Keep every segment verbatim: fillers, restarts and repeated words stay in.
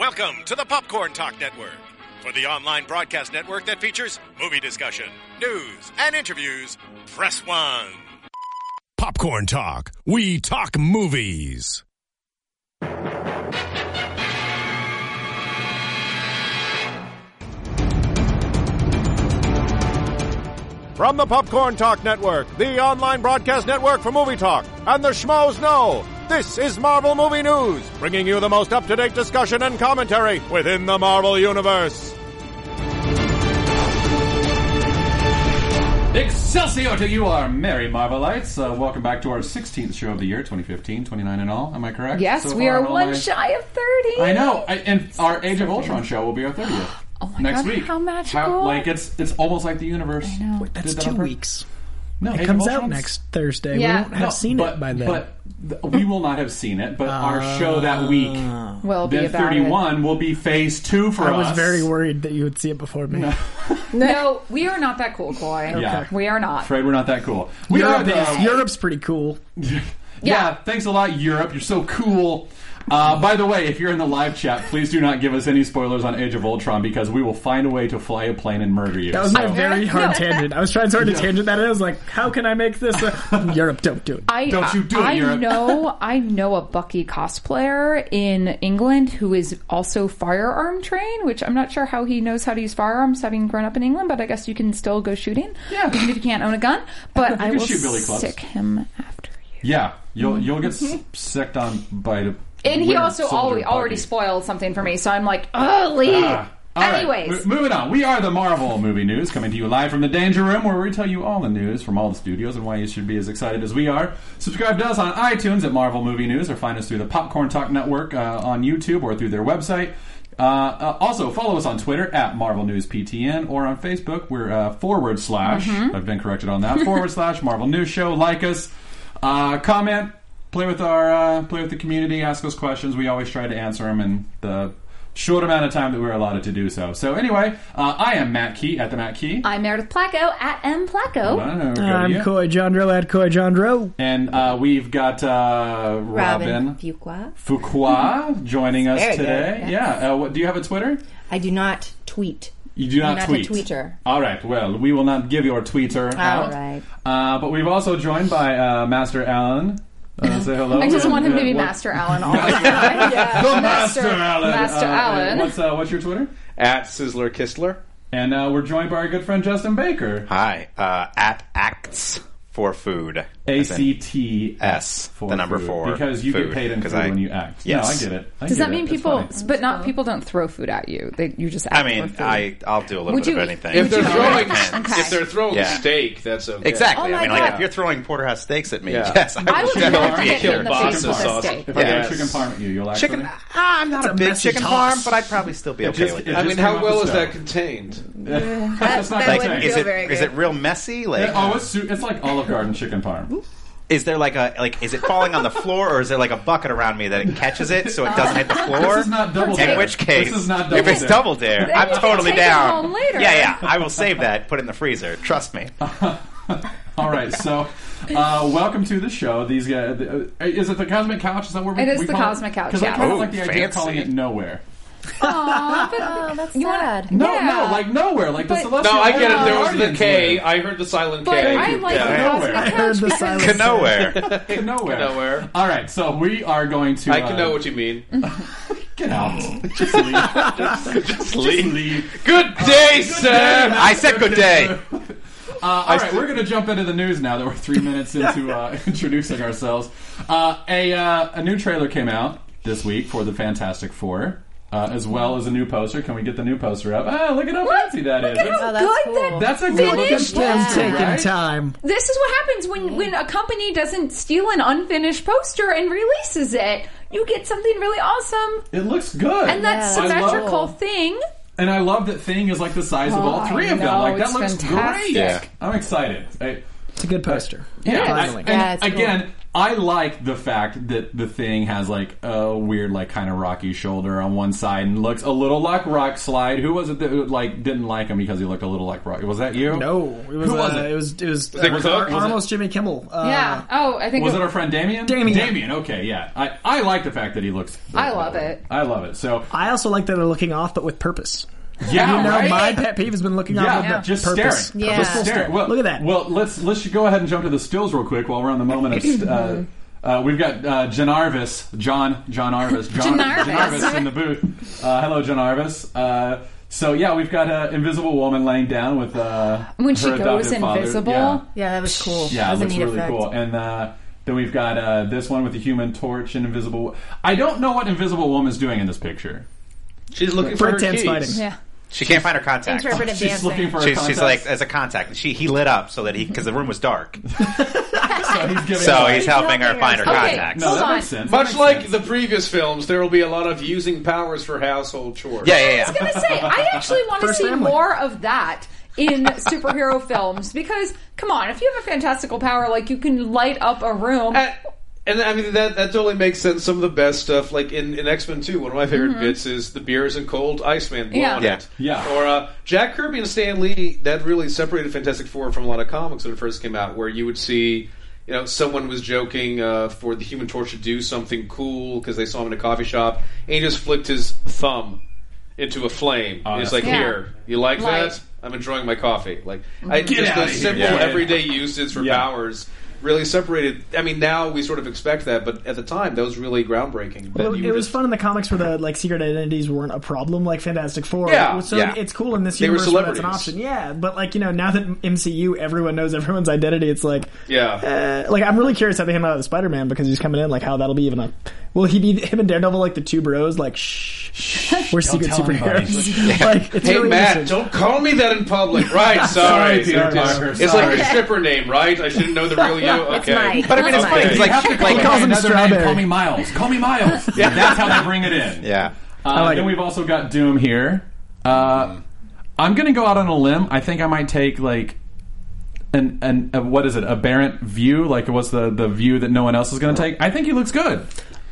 Welcome to the Popcorn Talk Network, for the online broadcast network that features movie discussion, news, and interviews. Press one. Popcorn Talk. We talk movies. From the Popcorn Talk Network, the online broadcast network for movie talk, and the schmoes know, this is Marvel Movie News, bringing you the most up-to-date discussion and commentary within the Marvel Universe. Excelsior to you, our merry Marvelites. Uh, welcome back to our sixteenth show of the year, twenty fifteen, twenty-nine in all. Am I correct? Yes, so we far, are one my... shy of thirty. I know, I, and our Age of Ultron show will be our thirtieth. Oh my next God, week. how magical. How, like, it's it's almost like the universe. I know. Wait, that's did that two on purpose. weeks. No, it Age comes of out Ultron's... next Thursday. Yeah. We won't have no, seen but, it by then. But th- we will not have seen it, but uh, our show that week, will be then about thirty-one, it. will be phase two for I us. was very worried that you would see it before me. No. No, we are not that cool, Coy. Yeah. We are not. Afraid we're not that cool. We Europe are the, is- Europe's pretty cool. yeah. yeah, thanks a lot, Europe. You're so cool. Uh, by the way, if you're in the live chat, please do not give us any spoilers on Age of Ultron, because we will find a way to fly a plane and murder you. That was my So- very hard tangent. I was trying so hard to tangent that, and I was like, how can I make this a... Europe, don't do it. I, Don't you do it, I Europe. know, I know a Bucky cosplayer in England who is also firearm trained, which I'm not sure how he knows how to use firearms, having grown up in England, but I guess you can still go shooting, Yeah. even if you can't own a gun. But I can will shoot billy clubs. sick him after you. Yeah, you'll you'll get s- sicked on by the. And he winter also soldier already, Bucky. already spoiled something for me, so I'm like, oh, leave. Ah. All right, Anyways. m- moving on. We are the Marvel Movie News, coming to you live from the Danger Room, where we tell you all the news from all the studios and why you should be as excited as we are. Subscribe to us on iTunes at Marvel Movie News, or find us through the Popcorn Talk Network uh, on YouTube or through their website. Uh, uh, also, follow us on Twitter at Marvel News P T N, or on Facebook, we're uh, forward slash, Mm-hmm. I've been corrected on that, forward slash Marvel News Show. Like us, uh, comment, play with our, uh, play with the community, ask us questions. We always try to answer them in the short amount of time that we're allotted to do so. So anyway, uh, I am Matt Key at the Matt Key. I'm Meredith Placco at M. Placco. Hold on, I'll go to I'm you. Coy Jandro at Coy Jandro. And uh, we've got uh, Robin, Robin Fuqua. Fuqua joining us Very good, today. yes. Yeah. Uh, what, do you have a Twitter? I do not tweet. You do not I'm not tweet. a tweeter. All right. Well, we will not give your tweeter out. All right. Uh, but we've also joined by uh, Master Alan. Uh, say hello. I just want him to be Uh, what- Master Allen all the time. Yeah. The Master Alan. Master Uh, Allen. What's uh, what's your Twitter? At Sizzler Kistler. And uh, we're joined by our good friend Justin Baker. Hi. Uh, at Acts for Food. A As in C T S, for the number food. four. Because you food, get paid in 'cause food I- when you act. Yes. No, I get it. I Does get that mean it. It's people, funny. but not people don't throw food at you? They, you just ask I mean, for food. I, I'll do a little Would bit you- of anything. would If they're you- throwing, Okay. if they're throwing Yeah. steak, that's okay. Exactly. Oh I mean, my like, God. if you're throwing porterhouse steaks at me, Yeah. yes, I, I will would definitely love to be get hit in the Kielbasa face with a sauce. steak. If I Yes. got chicken parm at you, you'll actually... Chicken, ah, I'm not It's a a big messy chicken toss. farm, but I'd probably still be It okay just- with it it. I just mean, came how off well the is that stove. contained? That's not that Like, wouldn't is feel it very is good. it real messy? Like, Oh, it's, su- it's like Olive Garden chicken parm. is there like a like is it falling on the floor, or is there like a bucket around me that it catches it so it doesn't hit the floor? This is not double In dare. which case, This is not double if it's dare. double dare, Then I'm you can totally take it down. home later. Yeah, yeah, I will save that. Put it in the freezer. Trust me. All right, so uh, welcome to the show. These guys, uh, is it the Cosmic Couch? Is that what we, It is we the call Cosmic Couch, Because I yeah. kind of Oh, like the idea of calling fancy. it Nowhere. Aw, but Oh, that's You wanna- sad. No, Yeah. no, like Nowhere, like the But- Celestial. No, I get it. There was the Guardians K. live. I heard the silent But K. I like Yeah. the Cosmic I Couch heard the because- silence. Nowhere. Nowhere. Nowhere. All right, so we are going to. I can uh, know what you mean. Get out. Just leave. Just Just leave. leave. Good day, sir. I said good day. Uh, all right, we're going to jump into the news now that we're three minutes into uh, introducing ourselves. Uh, a uh, a new trailer came out this week for the Fantastic Four, uh, as well as a new poster. Can we get the new poster up? Ah, look at how fancy that is. Look at That's, how Oh, that's good cool. that that's a good looking finished poster, I'm taking right? time. This is what happens when, when a company doesn't steal an unfinished poster and releases it. You get something really awesome, It looks good. and that Yeah, I symmetrical love- thing. And I love that Thing is like the size of Oh, all three I of them. know, Like that it's looks fantastic. great. Yeah. I'm excited. I, It's a good poster. yeah, It is. I- and Yeah, it's cool. again, I like the fact that the Thing has like a weird, like kind of rocky shoulder on one side and looks a little like Rock Slide. Who was it that like didn't like him because he looked a little like Rock? Was that you? No, it was. Who was uh, it? It was. It was. it uh, was Cook? it almost Jimmy Kimmel. Uh, yeah. Oh, I think Was it, it our friend Damien? Damien. Damien. Okay, yeah. I, I like the fact that he looks. I love it. I love it. So I also like that they're looking off, but with purpose. yeah, You know, right? my pet peeve has been looking Yeah, off with the just purpose. staring. Yeah. Just staring. Well, Look at that. Well, let's let's go ahead and jump to the stills real quick while we're on the moment of. Uh, uh, we've got uh, John Arvis, John John Arvis, John, John Arvis. John Arvis in the booth. Uh, hello, John Arvis. Uh, so yeah, we've got an invisible woman laying down with uh, When she her goes adopted father. invisible. Yeah, Yeah, that was cool. yeah, that it was a looks neat really effect. cool. And uh, then we've got uh, this one with the Human Torch and Invisible. I don't know what Invisible Woman's doing in this picture. She's looking for her Breakdance keys. fighting. Yeah. She can't find her contacts. Interpretive She's dancing. looking for her She's, she's contacts. like as a contact. She he lit up so that he because the room was dark. so he's giving. So away. he's helping her find her Okay. contacts. No, Hold that on. makes sense. That Much makes like sense. the previous films, there will be a lot of using powers for household chores. Yeah, yeah, I yeah. was gonna say, I actually want to First see family. more of that in superhero films because, come on, if you have a fantastical power, like you can light up a room. And, and I mean that that totally makes sense. Some of the best stuff, like in, in X-Men two, one of my favorite bits is the beers and cold Iceman blowing Yeah. Yeah. it. Yeah. Or uh, Jack Kirby and Stan Lee, that really separated Fantastic Four from a lot of comics when it first came out, where you would see, you know, someone was joking uh, for the Human Torch to do something cool because they saw him in a coffee shop, and he just flicked his thumb into a flame. Oh, and it's that's like, cool. here, you like Light. that? I'm enjoying my coffee. Like, I, Get just outta those here. simple, Yeah. everyday uses for Yeah. powers really separated. I mean, now we sort of expect that, but at the time, that was really groundbreaking. Well, That you it were was just- fun in the comics where the like secret identities weren't a problem, like Fantastic Four. Yeah, so yeah. it's cool in this They were universe where that's an celebrities. option. Yeah, but like you know, now that M C U, everyone knows everyone's identity. It's like, Yeah. uh, like I'm really curious how they handle out the Spider-Man because he's coming in. Like how that'll be even a. Will he be him and Daredevil like the two bros? Like shh, shh we're secret tell anybody. superheroes. like it's Hey really Matt, interesting. don't call me that in public. Right, sorry. Peter It's- Parker, It's sorry. like your stripper name, right? I shouldn't know the real you. It's Okay. Mike. But I mean, it's funny. It's You like, have to call like him calls him another name. Strawberry. Call me Miles. Call me Miles. yeah. That's how they bring it in. yeah. Uh, like then it. we've also got Doom here. Uh, I'm going to go out on a limb. I think I might take like an an a, what is it? Aberrant view. Like what's the the view that no one else is going to take? I think he looks good.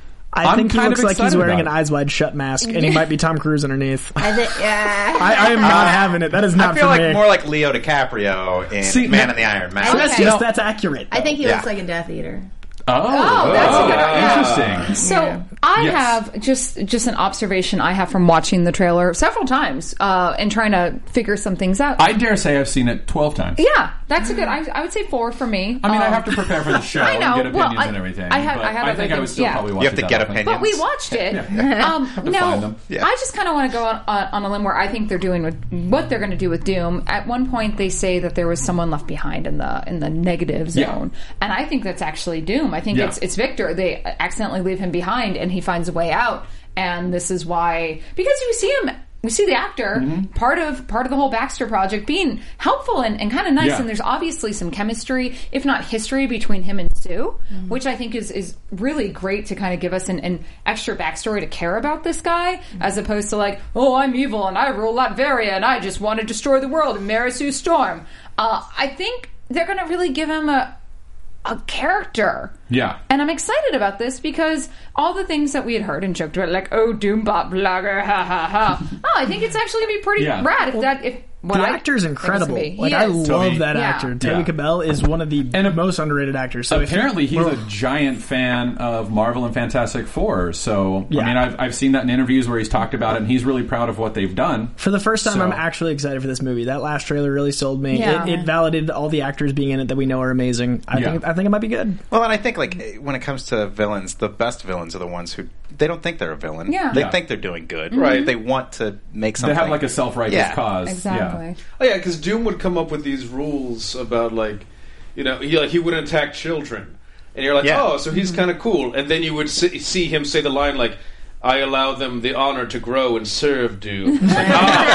I I'm think he kind looks of like he's excited wearing an about it. eyes wide shut mask, and he might be Tom Cruise underneath. I think, yeah. I, I am not having it. That is not I feel for like me. more like Leo DiCaprio in See, Man now- in the Iron So Man. that's Okay. just that's accurate. I think he Yeah. looks like a Death Eater. Oh, Oh, that's a good- yeah. interesting. So I Yes. have just just an observation I have from watching the trailer several times uh, and trying to figure some things out. I dare say I've seen it twelve times. yeah, that's a good. I, I would say four for me. I mean, I Um, have to prepare for the show I know. and get Well, opinions I- and everything. I had- but I had I other think I would things- still yeah. probably watch You have it to that get often. opinions. But we watched it. Um, find no, them. Yeah. I just kind of want to go on, on, on a limb where I think they're doing with what they're going to do with Doom. At one point, they say that there was someone left behind in the in the negative Yeah. zone, and I think that's actually Doom. I think Yeah. it's it's Victor. They accidentally leave him behind, and he finds a way out. And this is why, because you see him. We see the actor Mm-hmm. part of part of the whole Baxter project being helpful and, and kind of nice, Yeah. and there's obviously some chemistry, if not history, between him and Sue, which I think is is really great to kind of give us an, an extra backstory to care about this guy, as opposed to like, oh, I'm evil and I rule Latveria and I just want to destroy the world and marry Sue Storm. Uh, I think they're going to really give him a a character. Yeah. And I'm excited about this because all the things that we had heard and joked about, like, oh, Doombot blogger, ha ha ha. Oh, I think it's actually going to be pretty Yeah. rad if that, if what the I actor's think it's incredible. gonna be. Like He I is. love Toby. that Yeah. actor. Toby Yeah. Cabell is one of the And a- most underrated actors. So if Apparently, you, he's well, a giant fan of Marvel and Fantastic Four. So, Yeah. I mean, I've, I've seen that in interviews where he's talked about it, and he's really proud of what they've done. for the first time, So- I'm actually excited for this movie. That last trailer really sold me. Yeah. It, it validated all the actors being in it that we know are amazing. I Yeah. think I think it might be good. Well, and I think like when it comes to villains, the best villains are the ones who they don't think they're a villain. Yeah. They Yeah. think they're doing good. Right. They want to make They something. have like a self-righteous Yeah. cause. Exactly. Yeah. Oh yeah, because Doom would come up with these rules about like, you know, he like he wouldn't attack children, and you're like, Yeah. oh, so he's kind of cool, and then you would see, see him say the line like, "I allow them the honor to grow and serve Doom." It's like,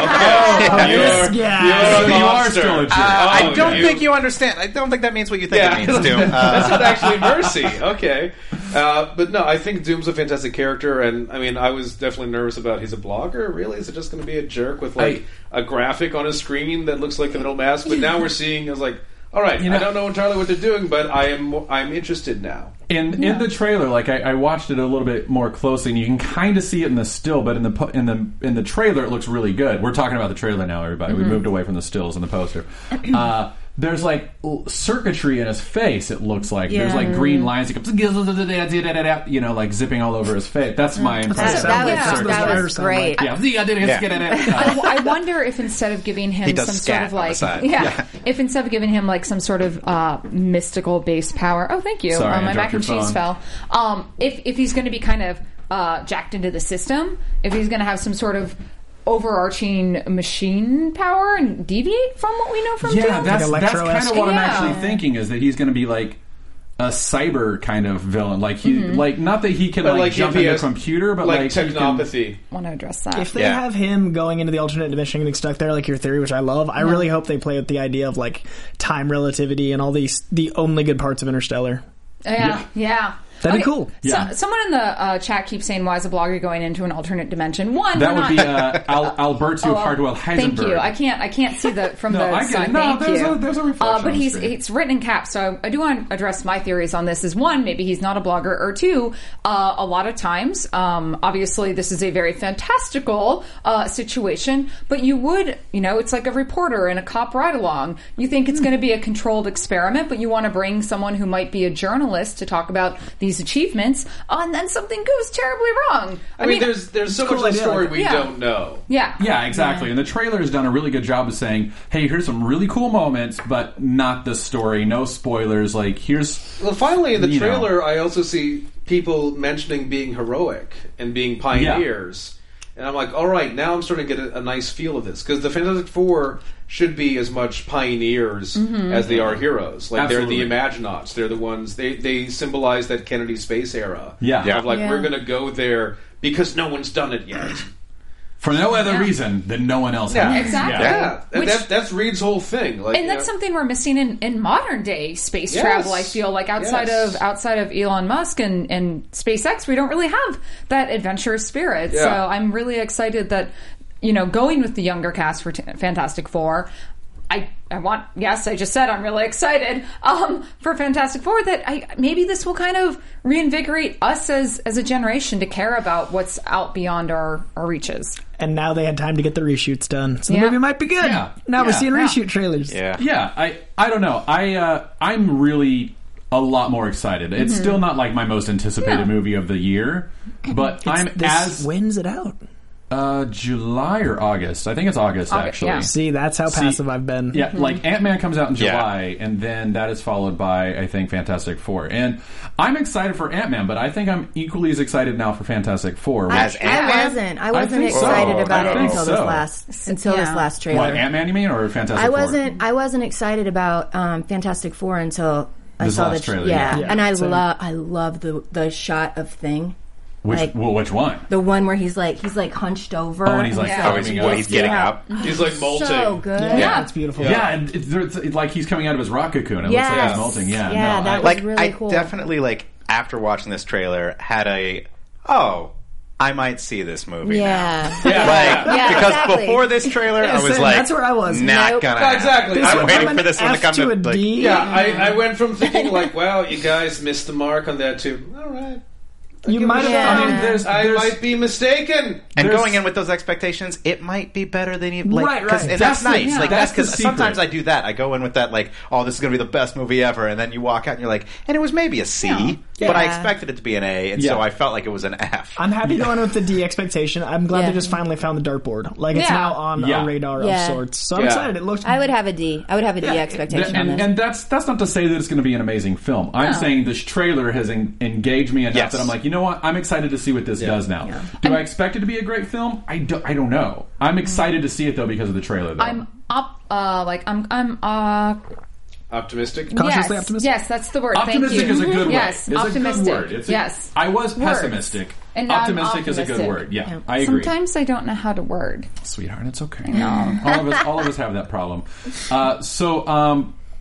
oh, okay, this you're, guy. you're So a you are monster. still a jerk. Uh, I Oh, don't you- think you understand. I don't think that means what you think Yeah, it means, Doom. Uh, that's not actually mercy. Okay, uh, but no, I think Doom's a fantastic character, and I mean, I was definitely nervous about he's a blogger. Really, is it just going to be a jerk with like a graphic on his screen that looks like a metal mask? But now we're seeing, I was like, all right, You know- I don't know entirely what they're doing, but I am I'm interested now. In in the trailer, like I, I watched it a little bit more closely, and you can kind of see it in the still, but in the po- in the in the trailer, it looks really good. We're talking about the trailer now, everybody. Mm-hmm. We moved away from the stills in the poster. Uh, there's like l- circuitry in his face. It looks like Yeah. there's like green lines. He comes, you know, like zipping all over his face. That's my impression. That, that Yeah. was, That's that what was it great. Yeah, Uh, I, I wonder if instead of giving him He does some scat sort of on the like, side. yeah, Yeah. if instead of giving him like some sort of uh, mystical base power. Oh, thank you. Sorry, uh, I my dropped mac and your cheese phone. fell. Um, if if he's going to be kind of uh, jacked into the system, if he's going to have some sort of overarching machine power and deviate from what we know from yeah, Doom. that's Like that's kind Electro-esque. of what I'm Yeah. actually thinking is that he's going to be like a cyber kind of villain. Like he, Mm-hmm. like not that he can But like, like jump if he into a has- computer, but like, like, he can- technopathy. want to address that. If they Yeah. have him going into the alternate dimension and getting stuck there, like your theory, which I love, I really hope they play with the idea of like time relativity and all these the only good parts of Interstellar. Yeah, yeah. That'd be cool. Yeah. So, someone in the uh, chat keeps saying, "Why is a blogger going into an alternate dimension?" One, That we're would be not- uh, Al- Alberto Oh, Hardwell Heisenberg. Thank you. I can't. I can't see the from No, the I get it. side. No, Thank there's you. a- there's a reflection Uh, but on the he's screen. it's written in caps, so I, I do want to address my theories on this. Is one, maybe he's not a blogger, or two, uh, a lot of times, um, obviously, this is a very fantastical uh, situation, but you would, you know, it's like a reporter and a cop ride along. You think it's going to be a controlled experiment, but you want to bring someone who might be a journalist to talk about these achievements, uh, and then something goes terribly wrong. I, mean, there's there's so cool much of the idea, story like- we Yeah. don't know. yeah, Yeah, exactly. And the trailer has done a really good job of saying, "Hey, here's some really cool moments, but not the story. No spoilers. Like here's." Well, finally, in the You know. trailer, I also see people mentioning being heroic and being pioneers. And I'm like, all right, now I'm starting to get a, a nice feel of this. Because the Fantastic Four should be as much pioneers as they are heroes. Like, Absolutely. they're the Imaginauts. They're the ones, they, they symbolize that Kennedy space era. Yeah. Yeah. Of like, Yeah. we're going to go there because no one's done it yet. For no other Yeah. reason than no one else Yeah. has. Exactly. Yeah. And Which- that, that's Reed's whole thing. Like, and that's you know, something we're missing in, in modern day space Yes. travel. I feel like outside Yes. of outside of Elon Musk and, and SpaceX, we don't really have that adventurous spirit. Yeah. So I'm really excited that, you know, going with the younger cast for T- Fantastic Four. I, I want, yes, I just said I'm really excited um, for Fantastic Four that I maybe this will kind of reinvigorate us as as a generation to care about what's out beyond our, our reaches. And now they had time to get the reshoots done, so the Yeah. movie might be good. Yeah. Now we're Yeah. seeing Yeah. reshoot trailers. Yeah. Yeah, I I don't know. I uh, I'm really a lot more excited. It's still not like my most anticipated Mm-hmm. Yeah. movie of the year, but I'm This, as when's it out? uh, July or August. I think it's August, August, actually. yeah. See, that's how See, passive I've been. Yeah, like Ant-Man comes out in Yeah. July, and then that is followed by, I think, Fantastic Four. And I'm excited for Ant-Man, but I think I'm equally as excited now for Fantastic Four. I, As I Ant-Man? wasn't. I wasn't think so. excited about I it think until so. this last until this Yeah. last trailer. What, Ant-Man, you mean, or Fantastic I Four? wasn't. I wasn't excited about um, Fantastic Four until I This saw last the trailer, Yeah. yeah. Yeah, and I same. love. I love the the shot of Thing. Which, like- well, which one? The one where he's like he's like hunched over. Oh, and he's like Yeah. Oh, he's, climbing well, up. he's getting Yeah. up. he's like molting. So good. Yeah, Yeah. it's beautiful. Yeah, and it's, it's, it's like he's coming out of his rock cocoon. It Yes. looks like he's melting. Yeah, Yeah, no, that I, was Like, really I cool. definitely, like, after watching this trailer, had a, oh, I might see this movie now. Yeah. Yeah. Like, Yeah, because exactly. before this trailer, Yeah, I was same. like, That's where I was. not Nope. gonna Yeah, happen. exactly. This I'm went waiting from for an this one to F come to to, a like- D. Yeah, I, I went from thinking like, wow, you guys missed the mark on that too. All right. You might have. Yeah. I mean, there's, I there's might be mistaken. And There's- going in with those expectations, it might be better than you like. Right, 'cause- right. And That's that's, the- nice. yeah. Like That's that's the because secret. sometimes I do that. I go in with that like, oh, this is going to be the best movie ever, and then you walk out and you're like, and it was maybe a C, but I Yeah. expected it to be an A, and Yeah. so I felt like it was an F. I'm happy going with the D expectation. I'm glad Yeah. they just finally found the dartboard. Like it's Yeah. now on Yeah. a radar Yeah. of sorts. So I'm Yeah. excited. It looks. I would have a D. I would have a D Yeah. expectation on and, this. and that's that's not to say that it's going to be an amazing film. I'm No. saying this trailer has en- engaged me enough Yes. that I'm like, you know what? I'm excited to see what this does now. Do I expect it to be a great film? I, do, I don't know. I'm excited to see it though because of the trailer. Though. I'm up, uh, like I'm, I'm, uh, Optimistic. Cautiously yes, optimistic? Yes, that's the word. Optimistic Thank you. is a good word. Yes, It's optimistic. a good word. It's a- yes, I was Words. pessimistic. And now I'm optimistic is a good optimistic. word. Yeah, Yeah. I agree. Sometimes I don't know how to word. Sweetheart, it's okay. all of us, all of us have that problem. Uh, so, um,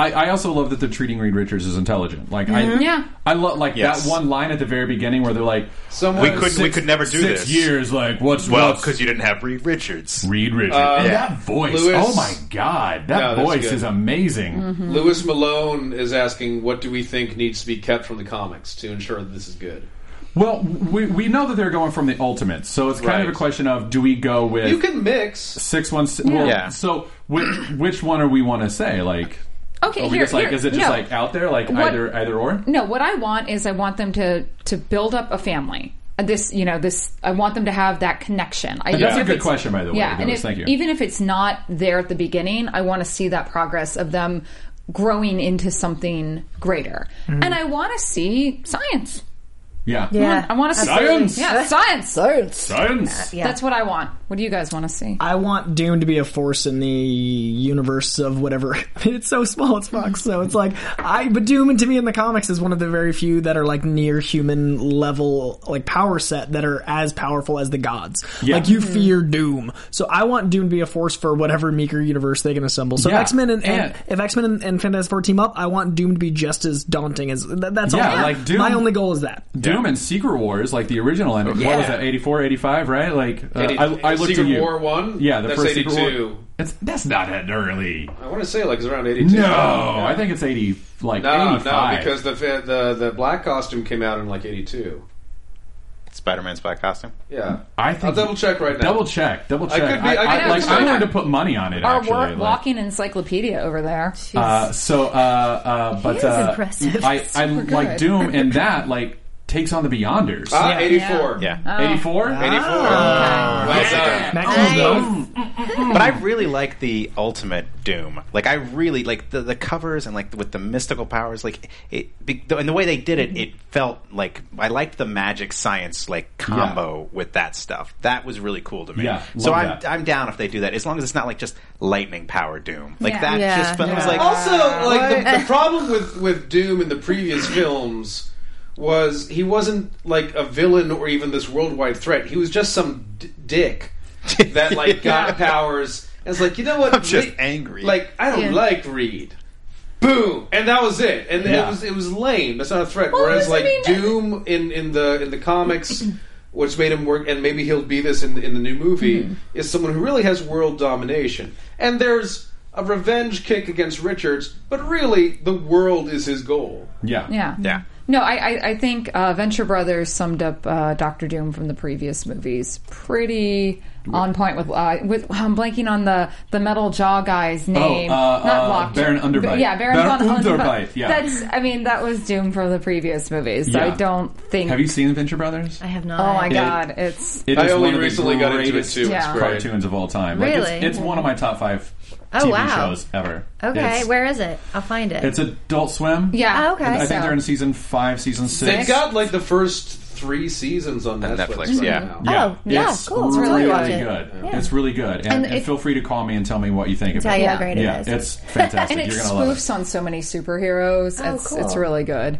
I, I also love that they're treating Reed Richards as intelligent. Like I, Yeah. I love like Yes. that one line at the very beginning where they're like, Someone, We could we six- could never do six this. years. Like what's Well, what's because you didn't have Reed Richards. Reed Richards? Uh, And yeah. that voice. Lewis- oh my god, that No, that's voice good. is amazing. Lewis Malone is asking, what do we think needs to be kept from the comics to ensure that this is good? Well, we we know that they're going from the Ultimates, so it's kind of Right. a question of do we go with You can mix. six one six? Well, Yeah. So which which one are we want to say? Like, Okay, are we here, just like here- is it just no. like out there like What- either either or? No, what I want is I want them to to build up a family. Uh, This, you know, this. I want them to have that connection. I, That's even a if good it's- question, by the way, Yeah, and Doris, if, thank you. even if it's not there at the beginning, I want to see that progress of them growing into something greater, Mm-hmm. and I want to see science. Yeah. Yeah. I want to see Science! Yeah, science. Science. Science. Yeah. That's what I want. What do you guys want to see? I want Doom to be a force in the universe of whatever. It's so small, it's fuck. So it's like I, but Doom to me in the comics is one of the very few that are like near human level, like power set that are as powerful as the gods. Yeah. Like you fear Doom. So I want Doom to be a force for whatever meeker universe they can assemble. So Yeah. if X-Men and, and And- if X-Men and, and Fantastic Four team up, I want Doom to be just as daunting as that, that's Yeah, all. like Doom- My only goal is that. Doom and Secret Wars, like the original end. What was Yeah. that? eighty-four, eighty-five, right? Like uh, eighty I, I looked Secret at you. War one? Yeah, the That's first Secret eighty-two. War. It's, that's not that early. I want to say like it's around eighty-two. No, Yeah. I think it's eighty, like No, eighty-five. no, because the the the black costume came out in like eighty-two. Spider-Man's black costume. Yeah, I think I'll double check right now. Double check, double I check. could be- I could I, be like, mistaken. I'm willing to put money on it. Our Actually, wa- like- walking encyclopedia over there. Uh, so, uh, uh, but is uh, impressive. I, I Super like good. Doom, and that like takes on the Beyonders. Ah, Yeah. eighty-four. Yeah. eighty-four. eighty-four. Ah. Well done. Max Nice. But I really like the Ultimate Doom. Like I really like the the covers and like with the mystical powers. Like it, be, and the way they did it, it felt like I liked the magic science like combo with that stuff. That was really cool to me. Yeah, so love I'm that. I'm down if they do that, as long as it's not like just lightning power Doom. Like Yeah. that Yeah. just felt, I was Yeah. like Also, like the, what? the problem with with Doom in the previous films was he wasn't like a villain or even this worldwide threat. He was just some d- dick that like got powers. And it's like, you know what? I'm just Re- angry. Like I don't Yeah. like Reed. Boom, and that was it. And Yeah. it was it was lame. That's not a threat. Well, Whereas I like mean- Doom in, in the in the comics, which made him work, and maybe he'll be this in in the new movie, Mm-hmm. is someone who really has world domination. And there's a revenge kick against Richards, but really the world is his goal. Yeah, Yeah. Yeah. No, I, I, I think uh, Venture Brothers summed up uh, Doctor Doom from the previous movies pretty on point with. Uh, with I'm blanking on the, the metal jaw guy's name. uh, Not uh, Lockjaw. Baron Underbite. Yeah, Baron, Baron von Underbite, yeah. That's. I mean, that was Doom from the previous movies. So Yeah. I don't think. Have you seen Venture Brothers? I have not. Oh my god! It's. It I is only one of the recently got into it greatest too. It's Yeah. great. cartoons of all time. Like, Really? it's, it's one of my top five Oh, T V wow. shows ever. Okay, It's- where is it? I'll find it. It's Adult Swim. Yeah. Oh, okay. I think So- they're in season five, season six. They've got like the first three seasons on On Netflix. Netflix, right yeah. now. Yeah, Oh, yeah, it's cool. It's really, really watch really it. good. Yeah. It's really good, and, And and it- feel free to call me and tell me what you think of Tell it. you how Yeah. great it yeah, is. it's fantastic. And it You're gonna love spoofs it. on so many superheroes. Oh, it's, cool. it's really good.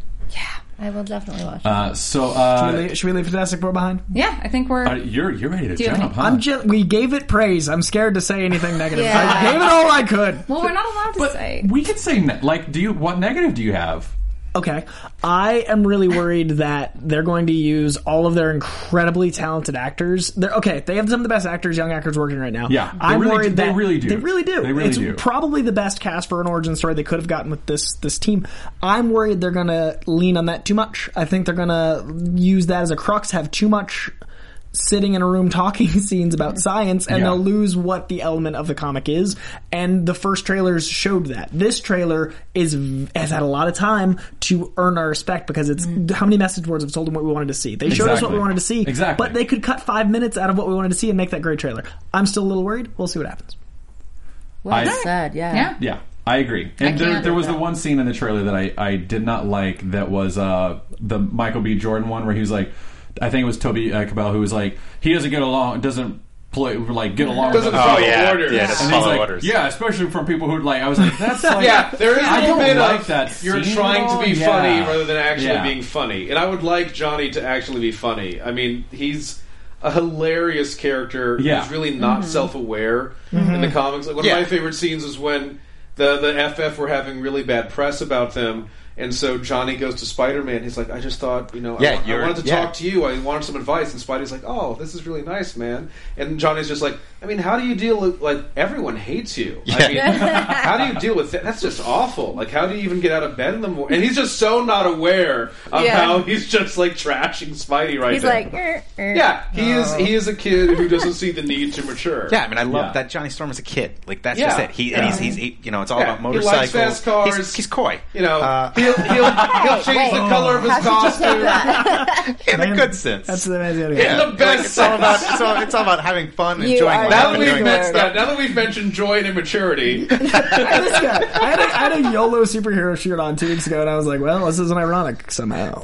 I will definitely watch it. Uh, so, Should uh, we, leave, should we leave Fantastic Four behind? Yeah, I think we're. uh, you're you're ready to Do you have jump, any- huh? I'm just, we gave it praise. I'm scared to say anything negative. Yeah. I gave it all I could. well, we're not allowed to but say. we could say ne- like, do you what negative do you have? Okay. I am really worried that they're going to use all of their incredibly talented actors. They're, okay, they have some of the best actors, young actors working right now. Yeah, they I'm really worried do- they that really do. They really do. They really it's do. probably the best cast for an origin story they could have gotten with this this team. I'm worried they're going to lean on that too much. I think they're going to use that as a crux, have too much sitting in a room talking scenes about science, and Yeah. they'll lose what the element of the comic is. And the first trailers showed that. This trailer is has had a lot of time to earn our respect because it's how many message boards have told them what we wanted to see. They showed us what Exactly. we wanted to see, Exactly. but they could cut five minutes out of what we wanted to see and make that great trailer. I'm still a little worried. We'll see what happens. Well I- said, yeah. Yeah. Yeah, I agree. And I there, can't there do was the that. one scene in the trailer that I, I did not like. That was uh, the Michael B. Jordan one where he was like, I think it was Toby uh, Cabell who was like, he doesn't get along, doesn't play like get along. Doesn't with follow Oh yeah, orders. yeah, just And he's follow like, orders. yeah, especially from people who like. I was like, that's like, Yeah, there is a I little don't bit like of that. you're scene trying at to all. be Yeah. funny rather than actually Yeah. being funny. And I would like Johnny to actually be funny. I mean, he's a hilarious character Yeah. who's really not self-aware in the comics. Like one Yeah. of my favorite scenes is when the the F F were having really bad press about them. And so Johnny goes to Spider-Man. He's like, I just thought, you know, Yeah, I, I you're- wanted to yeah. talk to you. I wanted some advice. And Spidey's like, oh, this is really nice, man. And Johnny's just like, I mean, how do you deal with, like, everyone hates you. I mean, how do you deal with that? That's just awful. Like, how do you even get out of bed in the morning? And he's just so not aware of Yeah. how he's just, like, trashing Spidey right He's there. like, er, er. yeah, he is He is a kid who doesn't see the need to mature. Yeah, I mean, I love Yeah. that Johnny Storm is a kid. Like, that's Yeah. just it. He, and Yeah. he's, he's, he, you know, it's all Yeah, about he likes motorcycles. fast cars. He's, he's coy. You know, Uh, he'll, he'll, he'll change the color of his How should you take costume. that? in a Man, good sense. That's the amazing. In the best Like, it's all sense. about it's all, it's all about having fun and You enjoying are life. Now that, and we've doing men- that yeah, stuff. now that we've mentioned joy and immaturity, this guy. I had, a, I had a YOLO superhero shirt on two weeks ago, and I was like, well, this isn't ironic somehow.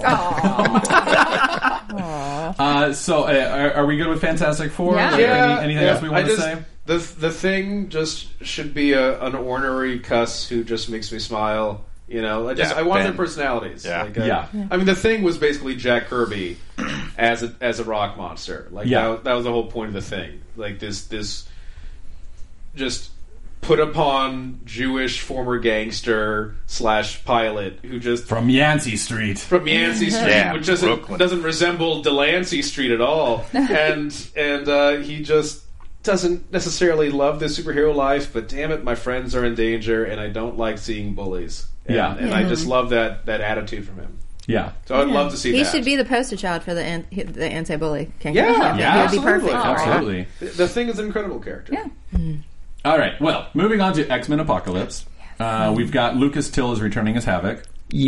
Uh, so, uh, are, are we good with Fantastic Four? Yeah. Like, yeah, any, anything yeah, else we I want to just, say? The the thing just should be a, an ornery cuss who just makes me smile. You know, I just Yeah, I want Ben. their personalities. Yeah. Like, uh, Yeah. I mean, the thing was basically Jack Kirby as a as a rock monster. Like Yeah. that, that was the whole point of the thing. Like this this just put upon Jewish former gangster slash pilot who just From Yancey Street. from Yancey Street, Yeah, which doesn't Brooklyn. doesn't resemble Delancey Street at all, and and uh, he just doesn't necessarily love the superhero life. But damn it, my friends are in danger, and I don't like seeing bullies. And, Yeah. and I just love that that attitude from him. Yeah. So I'd love to see He that. should be the poster child for the an- the anti-bully campaign. Yeah, I think yeah, he would be absolutely. perfect for it. Absolutely. The, the Thing is an incredible character. Yeah. All right. Well, moving on to X-Men Apocalypse. Uh, we've got Lucas Till is returning as Havoc.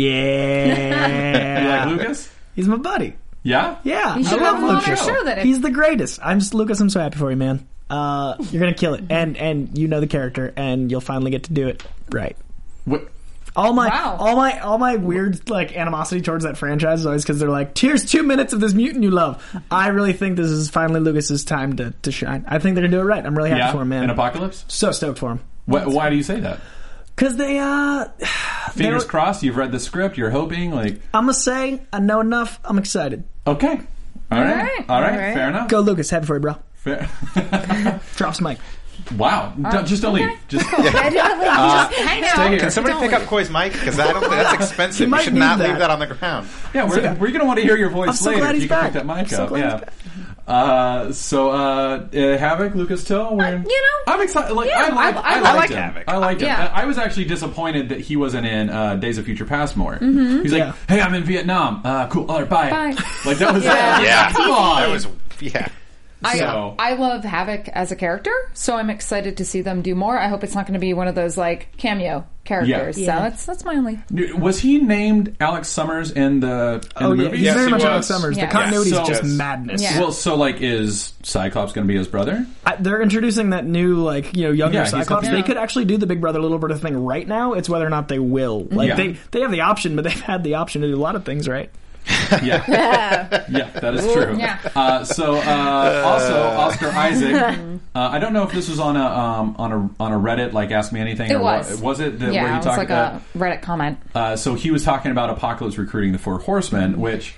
Yeah. You like Lucas? He's my buddy. Yeah? Yeah, You I should love have him on our Lucas. show then. He's the greatest. I'm just Lucas. I'm so happy for you, man. Uh, you're gonna kill it, and and you know the character, and you'll finally get to do it right. What? All my Wow. all my all my weird like animosity towards that franchise is always because they're like, here's two minutes of this mutant you love. I really think this is finally Lucas's time to, to shine. I think they're gonna do it right. I'm really happy Yeah? for him, man. In Apocalypse? So stoked for him. Wh- why do you say that? Because they uh, Fingers they- crossed. You've read the script. You're hoping. Like, I'm gonna say I know enough. I'm excited. okay. All right. right. All right. All right. Fair enough. Go Lucas. Happy for you, bro. Fair. Drops mic. Wow. Don't, just don't leave. Just Hang out. stay here. Can somebody pick up Koi's mic? Because I don't think that's expensive. You might should need not that. leave that on the ground. Yeah, we're, we're going to want to hear your voice I'm so later glad if he's you can back. pick that mic I'm so up. glad Yeah. he's back. Uh, so, uh, uh, Havoc, Lucas Till, we're, you know, I'm excited. Like, yeah, I like, I- I, I liked like him. Havoc. I liked him. Yeah. I, I was actually disappointed that he wasn't in uh, Days of Future Past more. Mm-hmm. He's like, Yeah. "Hey, I'm in Vietnam. Uh, cool. All right, bye." Bye. Like that was Yeah. Yeah. Come on. That was, yeah. I, So- I love Havoc as a character, so I'm excited to see them do more. I hope it's not going to be one of those like cameo characters. Yeah. So Yeah. that's that's my only. Was he named Alex Summers in the in Oh the yeah, movie? he's Yes, very he much was. Alex Summers. Yeah. The continuity Yeah, is so- just Yes. madness. Yeah. Well, so like, is Cyclops going to be his brother? I, they're introducing that new, like, you know, younger Yeah, he's got Cyclops. the- They Yeah. could actually do the Big Brother Little Brother thing right now. It's whether or not they will. Like Yeah. they they have the option, but they've had the option to do a lot of things, right? Yeah, yeah, that is true. Yeah. Uh, so uh, also Oscar Isaac. Uh, I don't know if this was on a um, on a on a Reddit like Ask Me Anything. It or was. What, was it that, Yeah, where he it was talked like about? a Reddit comment. Uh, so he was talking about Apocalypse recruiting the Four Horsemen, which.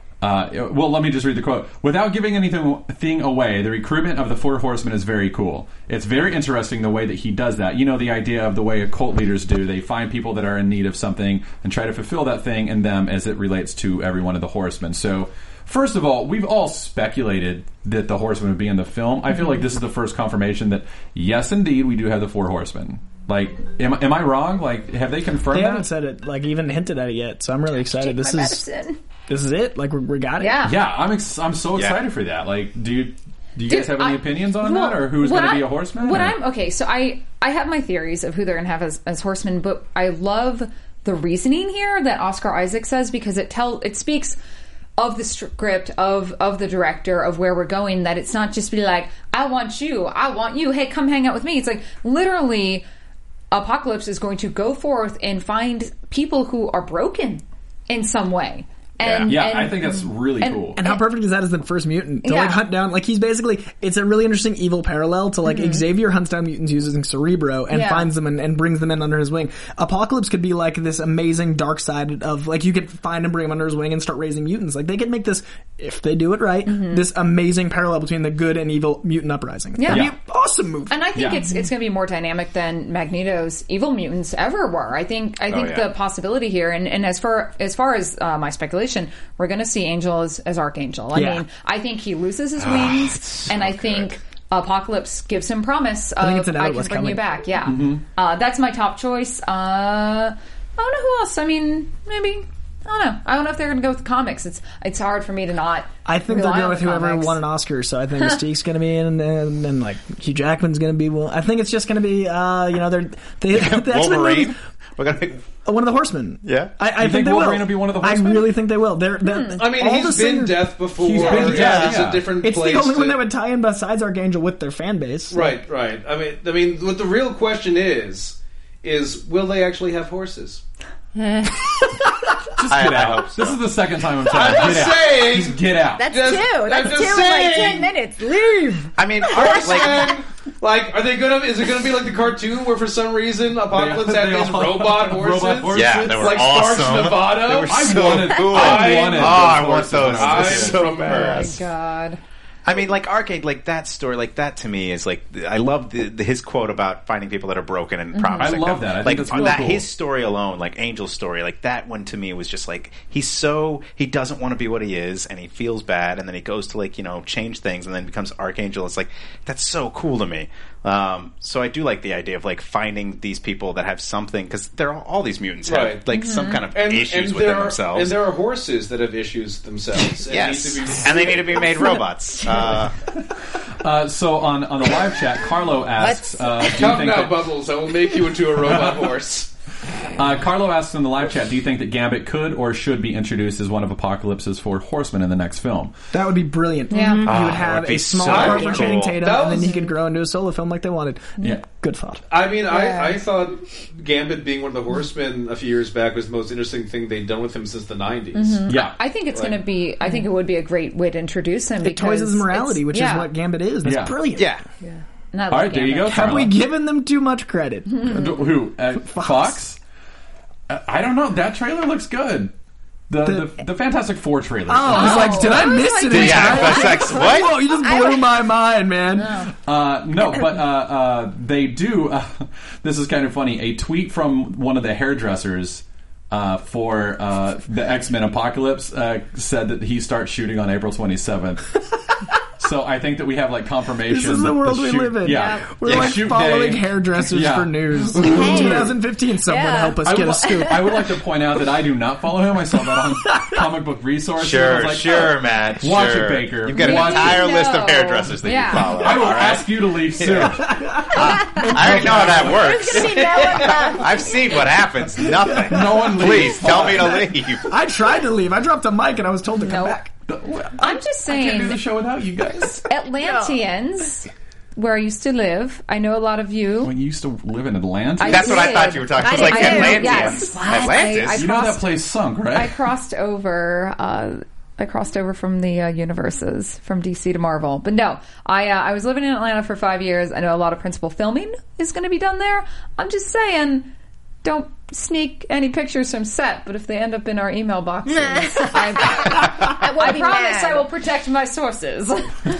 Uh, well, let me just read the quote. Without giving anything thing away, the recruitment of the Four Horsemen is very cool. It's very interesting the way that he does that. You know, the idea of the way cult leaders do. They find people that are in need of something and try to fulfill that thing in them as it relates to every one of the horsemen. So, first of all, we've all speculated that the horsemen would be in the film. I feel like this is the first confirmation that, yes, indeed, we do have the Four Horsemen. Like, am, am I wrong? Like, have they confirmed They that? haven't said it, like even hinted at it yet. So I'm really excited. This My is medicine. this is it. Like we, we got it. Yeah. Yeah, I'm ex- I'm so Yeah. excited for that. Like, do you do you Dude, guys have any I- opinions on well, that, or who's what going to I- be a horseman? What or- I'm okay, so I I have my theories of who they're going to have as, as horsemen, but I love the reasoning here that Oscar Isaac says because it tell it speaks of the script of of the director of where we're going. That it's not just be like I want you, I want you. Hey, come hang out with me. It's like literally. Apocalypse is going to go forth and find people who are broken in some way. And, yeah, and- I think that's really and- cool. And how perfect is that as the first mutant to Yeah. like hunt down? Like he's basically it's a really interesting evil parallel to like Mm-hmm. Xavier hunts down mutants using Cerebro and Yeah. finds them and, and brings them in under his wing. Apocalypse could be like this amazing dark side of like you could find and bring him under his wing and start raising mutants. Like they could make this if they do it right. This amazing parallel between the good and evil mutant uprising. Yeah. That'd Yeah. be awesome. awesome movie. And I think Yeah. it's it's going to be more dynamic than Magneto's evil mutants ever were. I think I think yeah. the possibility here, and, and as far as far as uh, my speculation, we're going to see Angel as, as Archangel. I Yeah. mean, I think he loses his wings, so and I good. think Apocalypse gives him promise of think I, it's inevitable can what's bring coming. you back. Yeah, uh, that's my top choice. Uh, I don't know who else. I mean, maybe. I don't know. I don't know if they're going to go with comics. It's it's hard for me to not. I think they'll rely go on with the whoever comics. won an Oscar. So I think Mystique's going to be in, and, and like Hugh Jackman's going to be. Well, I think it's just going to be. Uh, you know, they're they. the X-Men Wolverine. movies- We're gonna. Uh, one of the Horsemen. Yeah. I, I You think, think they Wolverine will. will be one of the I Horsemen? really think they will. They're, they're, I mean, all he's the been singers- death before. He's been yeah, death, it's yeah. a different It's place. the only to- one that would tie in besides Archangel with their fan base. Right, right. I mean, I mean, what the real question is, is will they actually have horses? Just I- get I out. hope so. This is the second time I'm telling I'm you. just Get out. saying. Just get out. That's Just- two. I'm That's just two in like saying. ten minutes. Leave. I mean, Arch- like, Horsemen, like, are they gonna? Is it gonna be like the cartoon where for some reason Apocalypse had They these all- robot horses? robot horses. yeah, they were like awesome. Sparks Nevada. They were I so wanted, cool. I wanted Oh, those I want horses when those. I was I a kid. am from Oh my Earth. god. I mean, like Arcade, like that story, like that to me is like I love the, the, his quote about finding people that are broken and promising I love them. that. I think like that's on really that cool. his story alone, like Angel's story, like that one to me was just like he's so he doesn't want to be what he is, and he feels bad, and then he goes to like you know change things, and then becomes Archangel. It's like that's so cool to me. Um, so I do like the idea of like finding these people that have something because they're all, all these mutants have Right. like some kind of And, issues and within there are, themselves. and there are horses that have issues themselves. and yes, need to be- and they need to be made robots. Uh, Uh, so on, on the live chat, Carlo asks, uh, do you Come think now, that, Bubbles. I will make you into a robot horse. uh, Carlo asks in the live chat, do you think that Gambit could or should be introduced as one of Apocalypse's four horsemen in the next film? That would be brilliant. Yeah. He Ah, would that have would be a small so part cool. for Channing Tatum, That and then was- he could grow into a solo film like they wanted. Yeah. Good thought. I mean, Yeah. I, I thought Gambit being one of the horsemen a few years back was the most interesting thing they'd done with him since the nineties. Yeah. I think it's Like- going to be. I think it would be a great way to introduce him. It toys his because morality, it's- which yeah. is what Gambit is. That's Yeah. brilliant. yeah. And I love All right, there you Gambit. go, Have Carlo. we given them too much credit? Who? Uh, Fox? Uh, I don't know. That trailer looks good. The the, The- the Fantastic Four trailer. Oh, I was like, did I, I was miss like, it? wait, Yeah, entirely? that's like what? Whoa, you just blew my mind, man. Uh, no, but uh, uh, they do. Uh, this is kind of funny. A tweet from one of the hairdressers uh, for uh, the X-Men Apocalypse uh, said that he starts shooting on April twenty-seventh. So I think that we have like confirmation. This is the that world the we shoot- live in. Yeah, We're The like shoot following day- hairdressers Yeah. for news. Hey. twenty fifteen, someone Yeah. help us I get would, a scoop. I would like to point out that I do not follow him. I saw that on Comic Book Resources. I Sure, was like, sure, oh, Matt. watch sure. it, Baker. You've got an Watch it. entire No. list of hairdressers that Yeah. you follow. I will all right? ask you to leave soon. I already know how that works. There's gonna be no one left. I've seen what happens. Nothing. No one leaves. Please tell me to leave. I tried to leave. I dropped a mic and I was told to come Nope. back. I'm just I can't do the saying, show without you guys. Atlanteans, where I used to live. I know a lot of you. When you used to live in Atlanta, I That's what I did. thought you were talking about. I It's like did, Atlantis. yes. Atlantis? I- I you know that crossed- place sunk, I right? crossed over. Uh, I crossed over from the uh, universes from D C to Marvel, but no, I uh, I was living in Atlanta for five years. I know a lot of principal filming is going to be done there. I'm just saying, don't sneak any pictures from set. But if they end up in our email boxes, I, I, will I be promise mad. I will protect my sources.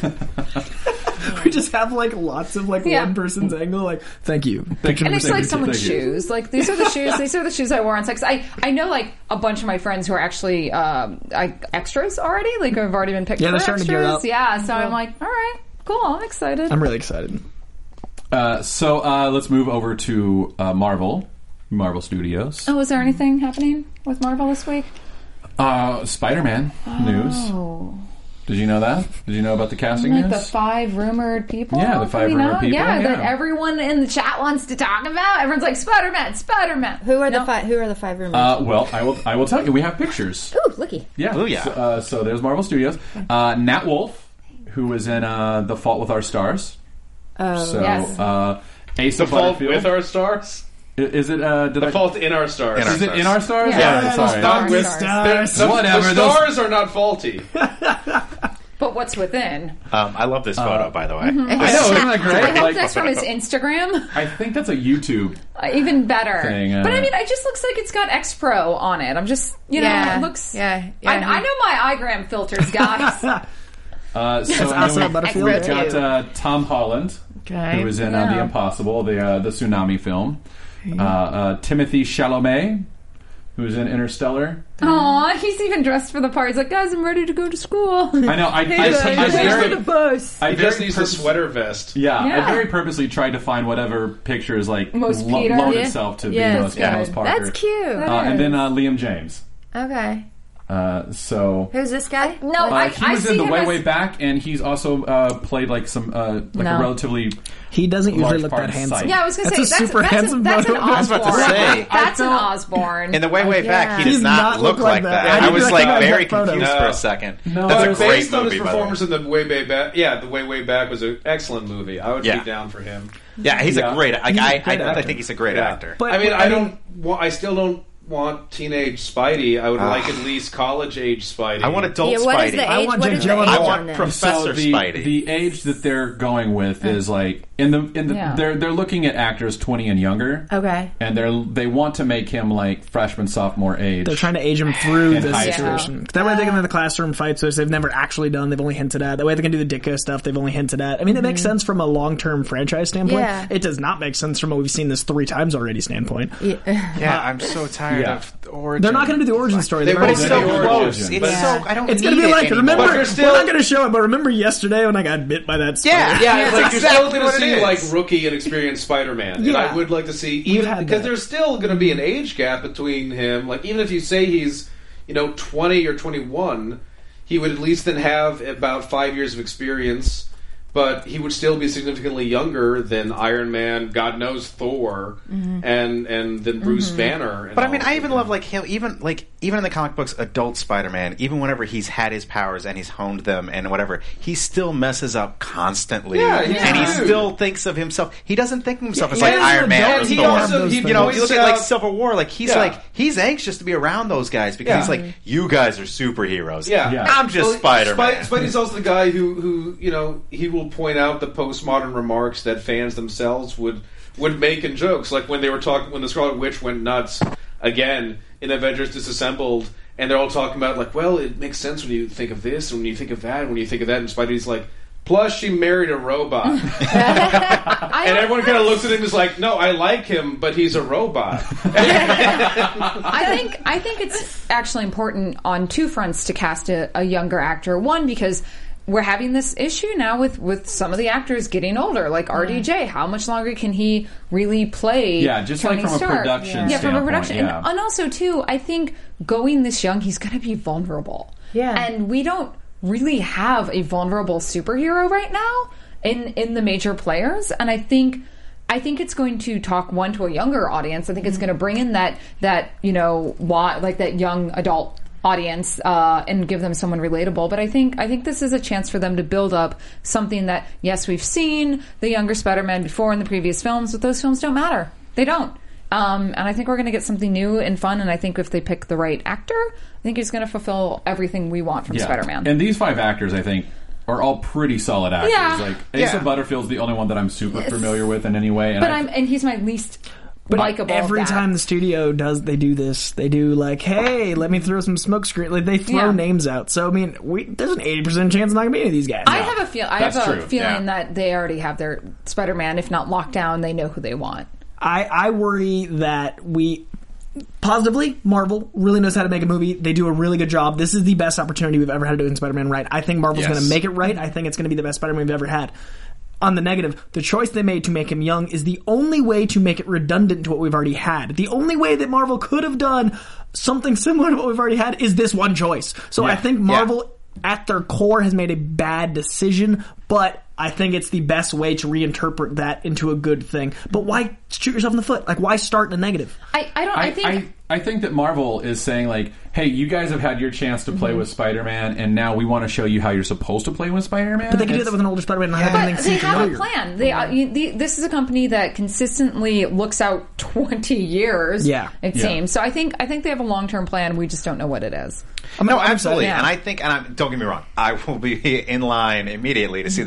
We just have like lots of like Yeah. one person's angle. Like, thank you. Picture And me it's saying like it. someone's Thank you. shoes. Like these are the shoes. These are the shoes I wore on sex. I I know like a bunch of my friends who are actually um, I, extras already. Like have already been picked. Yeah, for they're starting to gear extras. up. Yeah, so I'm like, all right, cool. I'm excited. I'm really excited. Uh, so uh, let's move over to uh, Marvel, Marvel Studios. Oh, is there anything happening with Marvel this week? Uh, Spider-Man news. Oh, Did you know that? Did you know about the casting like news? the five rumored people. Yeah, the Do five we rumored know? people, Yeah, that yeah. everyone in the chat wants to talk about. Everyone's like Spider-Man, Spider-Man. Who are No. the five? Who are the five rumors? Uh, well, I will. I will tell you. We have pictures. Ooh, looky. Yeah. Oh, yeah. So, uh, so there's Marvel Studios. Uh, Nat Wolff, who was in uh, The Fault with Our Stars. Oh, So yes. uh, Asa The Fault Butterfield. with Our Stars? I- Is it? Uh, did The I, Fault in Our Stars. In Our Is it in our stars? Yeah. Yeah, sorry. Not with Stars. The, the, Whatever, the those- stars are not faulty. But what's within? Um, I love this photo, by the way. I know, isn't that great? I hope Like, that's from his Instagram. I think that's a YouTube. Uh, even better. Thing, uh, but I mean, it just looks like it's got X Pro on it. I'm just, you know, Yeah. it looks. Yeah, yeah. I, I know my iGram filters, guys. Uh, so Asa anyway, Butterfield. we've got uh, Tom Holland Okay. who was in uh, Yeah. The Impossible, the uh, the tsunami film. Uh, uh, Timothy Chalamet, who was in Interstellar. Aw, he's even dressed for the part. He's like, guys, I'm ready to go to school. I know. I, I, Hey, I, I, guys, very- where's the bus? I He just very needs the purpose- sweater vest. Yeah, Yeah. I very purposely tried to find whatever pictures like Most lo- Peter. loan Yeah. itself to Yeah, be most, that's most good. Parker. That's cute. Uh, and then uh, Liam James. Okay. Uh, so Who's this guy? No, uh, I, he I was see in The him Way as, Way Back, and he's also uh, played like some uh, like No. a relatively. He doesn't usually Large look part that of handsome. sight. Yeah, I was going to That's say a that's, super that's, handsome an, that's an photo. I was about to Osborne. say. That's I an felt- Osborne. In The Way, Way yeah. Back, he He does does not, not look look like like that. that. I I did was like recognize very that photo. confused No. for a second. No, But That's a great based on movie, his by the way. performance in the Way Way Back, yeah, the Way Way Back was an excellent movie. I would Yeah. be down for him. Yeah, he's Yeah. a great. Like, He's a I, great I, I actor. think he's a great Yeah. actor. But- I mean, but, I I don't. mean- wa- I still don't want teenage Spidey. I would Ah. like at least college age Spidey. I want adult Yeah, what is Spidey. the I age? want What Jake is the Gyllenhaal. age I on want this? Professor So the, Spidey. the age that they're going with is like in the in the Yeah. they're they're looking at actors twenty and younger. Okay. And they're they want to make him like freshman sophomore age. They're trying to age him through In this high situation. That way they can do the classroom fights, which they've never actually done. They've only hinted at. That way they can do the Ditko stuff. They've only hinted at. I mean, it makes sense from a long-term franchise standpoint. Yeah. It does not make sense from what we've seen this three times already standpoint. Yeah. yeah, I'm so tired Yeah. of the origin. They're not going to do the origin story. They They've But already it's won't said so do it. the close. origin. It's Yeah. so I don't. It's going going to to be like, remember, But they're still- we're not going to show it, but remember yesterday when I got bit by that spider? Yeah, Yeah, yeah, it's that's like you're exactly still going what to it see is. like rookie and experienced Spider-Man. And Yeah. I would like to see We've even had because that. there's still going to be an age gap between him. Like even if you say he's you know twenty or twenty-one, he would at least then have about five years of experience. But he would still be significantly younger than Iron Man, God knows Thor, and and than Bruce Banner. and But I all mean, of I them. even love like him. Even like even in the comic books, adult Spider-Man. Even whenever he's had his powers and he's honed them and whatever, he still messes up constantly. Yeah, he's and he a dude. still thinks of himself. He doesn't think of himself as Yeah, like he's Iron an Man adult. or And he Thor. also he You know, you points look at like out- Civil War. Like he's Yeah. like he's anxious to be around those guys because Yeah. he's like, you guys are superheroes. Yeah. Yeah. I'm just Well, Spider-Man. Spidey- Spidey's also the guy who, who, you know, he will point out the postmodern remarks that fans themselves would would make in jokes, like when they were talking when the Scarlet Witch went nuts again in Avengers Disassembled, and they're all talking about like, well, it makes sense when you think of this, and when you think of that, and when you think of that, and Spidey's like, plus she married a robot, and everyone kind of looks at him and is like, no, I like him, but he's a robot. I think I think it's actually important on two fronts to cast a, a younger actor. One, because we're having this issue now with, with some of the actors getting older, like R D J. How much longer can he really play? Yeah, just Tony like from a Stark? production Yeah, from a standpoint, production, yeah. and, and also too, I think going this young, he's going to be vulnerable. Yeah. and we don't really have a vulnerable superhero right now in in the major players, and I think. I think it's going to talk one to a younger audience. I think it's going to bring in that that you know wa- like that young adult audience uh, and give them someone relatable. But I think I think this is a chance for them to build up something that yes, we've seen the younger Spider-Man before in the previous films, but those films don't matter. They don't. Um, and I think we're going to get something new and fun. And I think if they pick the right actor, I think he's going to fulfill everything we want from Yeah. Spider-Man. And these five actors, I think, are all pretty solid actors. Yeah. Like Asa Yeah. Butterfield's the only one that I'm super familiar with in any way. And but I, I'm and he's my least But likable. of every that. time the studio does, they do this. They do like, hey, let me throw some smoke screen. Like they throw Yeah. names out. So I mean, we, there's an eighty percent chance it's not gonna be any of these guys. I have a feel. I That's have a true, feeling yeah. that they already have their Spider-Man, if not locked down. They know who they want. I, I worry that we positively Marvel really knows how to make a movie. They do a really good job. This is the best opportunity we've ever had to do in Spider-Man right. I think Marvel's Yes. going to make it right. I think it's going to be the best Spider-Man we've ever had. On the negative, the choice they made to make him young is the only way to make it redundant to what we've already had. The only way that Marvel could have done something similar to what we've already had is this one choice. So Yeah. I think Marvel at their core has made a bad decision, but I think it's the best way to reinterpret that into a good thing. But why shoot yourself in the foot? Like, why start in a negative? I, I don't. I, I, think. I, I think that Marvel is saying like, hey, you guys have had your chance to play with Spider-Man, and now we want to show you how you're supposed to play with Spider-Man. But they can do It's- that with an older Spider-Man and not have but anything they seem have familiar. a plan. They, uh, you, the, this is a company that consistently looks out twenty years. Yeah. it Yeah. seems. So I think I think they have a long term plan. We just don't know what it is. I'm No, I'm absolutely. excited. And I think, and I'm, don't get me wrong, I will be in line immediately to see this movie.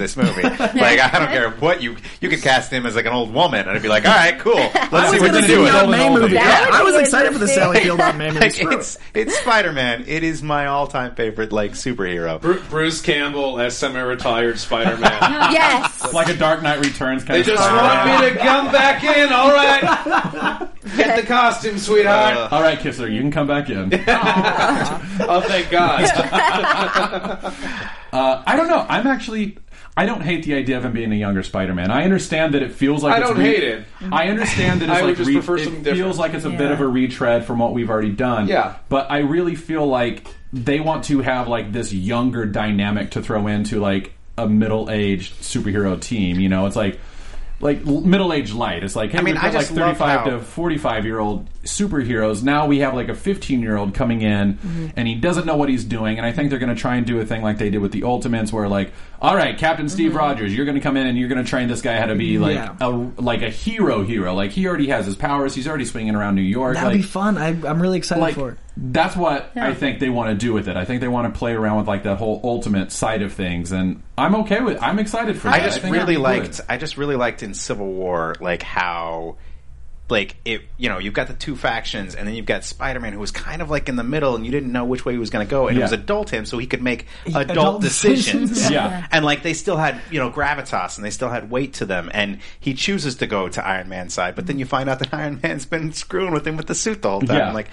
movie. Like, I don't care what you you could cast him as like an old woman, and I'd be like, all right, cool. Let's see what you do with Aunt May it. movie. That Yeah, would I was be excited for the Sally Field Aunt May movie. Like, it's it's Spider-Man. It is my all-time favorite like superhero. Bru- Bruce Campbell as semi-retired Spider-Man. Yes. Like a Dark Knight Returns kind They of just Spider-Man. want me to come back in. All right, get the costume, sweetheart. Uh, All right, Kisser, you can come back in. Oh, thank God. Uh, I don't know. I'm actually. I don't hate the idea of him being a younger Spider-Man. I understand that it feels like I it's don't re- hate it. I understand that it's I would like just re- prefer it something feels different. like it's a Yeah. bit of a retread from what we've already done. Yeah. But I really feel like they want to have like this younger dynamic to throw into like a middle-aged superhero team. You know, it's like. Like l- middle-aged light. It's like, hey, I mean, we've got I like just love thirty-five how- to forty-five-year-old superheroes. Now we have like a fifteen-year-old coming in, Mm-hmm. and he doesn't know what he's doing. And I think they're going to try and do a thing like they did with the Ultimates, where like, all right, Captain Steve Mm-hmm. Rogers, you're going to come in and you're going to train this guy how to be like Yeah. a like a hero hero. Like he already has his powers. He's already swinging around New York. That'd like, be fun. I, I'm really excited like for it. that's what I think they want to do with it. I think they want to play around with like that whole ultimate side of things, and I'm okay with. I'm excited for I that. just think really it'll be good. liked. I just really liked in Civil War, like how, like it. You know, you've got the two factions, and then you've got Spider-Man, who was kind of like in the middle, and you didn't know which way he was going to go, and Yeah. it was adult him, so he could make adult, Adult decisions. decisions. Yeah. And like they still had, you know, gravitas, and they still had weight to them, and he chooses to go to Iron Man's side, but then you find out that Iron Man's been screwing with him with the suit the whole time. Yeah. Like,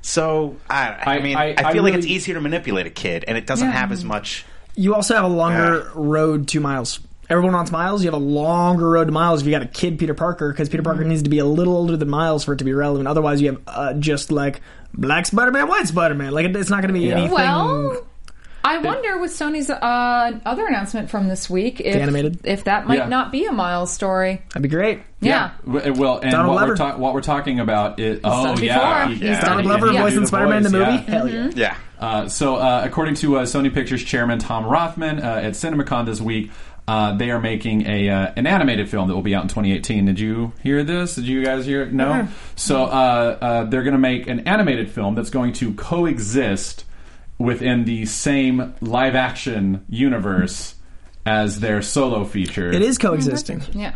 so I, I, I- mean, I- I, I feel like it's really- easier to manipulate a kid, and it doesn't Yeah. have as much. You also have a longer Yeah. road to Miles. Everyone wants Miles. You have a longer road to Miles if you got a kid Peter Parker, because Peter Parker needs to be a little older than Miles for it to be relevant. Otherwise, you have uh, just like Black Spider-Man, White Spider-Man. Like it, it's not going to be Yeah. anything. Well, I wonder with Sony's uh, other announcement from this week if animated? if that might Yeah. not be a Miles story. That'd be great. Yeah. W- Well, and Donald what we're, Glover. ta- what we're talking about is oh done yeah, before. he- He's yeah, done Donald it. Glover Yeah. voicing the Spider-Man in the voice, movie. yeah. Hell yeah. Yeah. Uh, so, uh, according to uh, Sony Pictures chairman Tom Rothman uh, at CinemaCon this week, uh, they are making a uh, an animated film that will be out in twenty eighteen. Did you hear this? Did you guys hear it? No. So, uh, uh, they're going to make an animated film that's going to coexist within the same live action universe as their solo feature. It is coexisting. Yeah.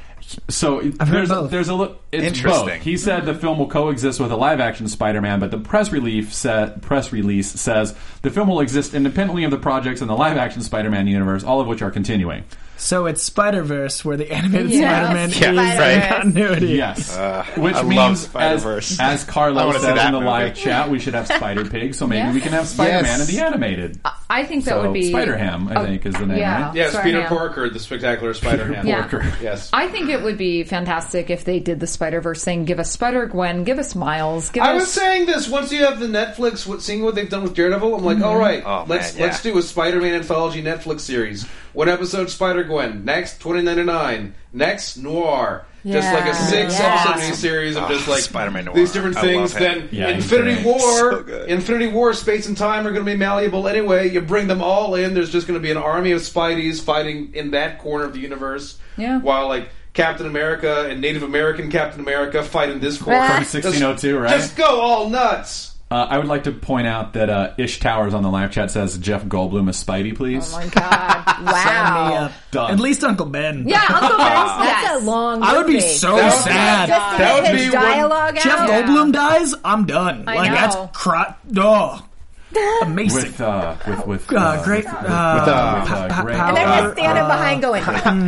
So heard there's a, both. there's a li- it's Interesting. both. He said the film will coexist with a live action Spider-Man, but the press release said press release says the film will exist independently of the projects in the live action Spider-Man universe, all of which are continuing. So it's Spider-Verse, where the animated Yeah. Spider-Man Yeah, is right. in continuity. Yes, Uh, which I love means as, Spider-Verse. as I Carlo wanna see said that in the movie. live chat, we should have Spider Pig. So maybe Yeah. we can have Spider-Man Yes. in the animated. I think that so would be Spider-Ham, I Oh, think, is the name. yeah. Right? Yes, Peter Spider-Man. Parker, the spectacular Spider-Man. Yeah. Porker. Yes. I think it would be fantastic if they did the Spider-Verse thing. Give us Spider-Gwen, give us Miles, give I us... was saying this once you have the Netflix, what, seeing what they've done with Daredevil. I'm like, all right, Oh, let's man, yeah. let's do a Spider-Man anthology Netflix series. One episode Spider-Gwen, next twenty ninety-nine, next Noir. Just like a Yeah. six Yeah. episode miniseries of Oh, just like Spider-Man Noir. these different I things. love him. Then Yeah, he's Infinity great. War, So good. Infinity War, space and time are going to be malleable anyway. You bring them all in. There's just going to be an army of Spideys fighting in that corner of the universe. Yeah. While like Captain America and Native American Captain America fight in this corner. From Just- sixteen oh two, right? Just go all nuts. Uh, I would like to point out that uh, Ish Towers on the live chat says Jeff Goldblum is Spidey, please. Oh my god. Sign me Wow. up. Done. At least Uncle Ben. Yeah, Uncle Ben's That's yes. a long I would be movie. so That would be- sad. Just to That get would his be one- dialogue Jeff out. Yeah. Goldblum dies, I'm done. I like know. that's cro- oh, amazing. with uh, with with uh, great, uh, with, uh, with, uh, pa- great, pa- And they're Uh, just standing behind going,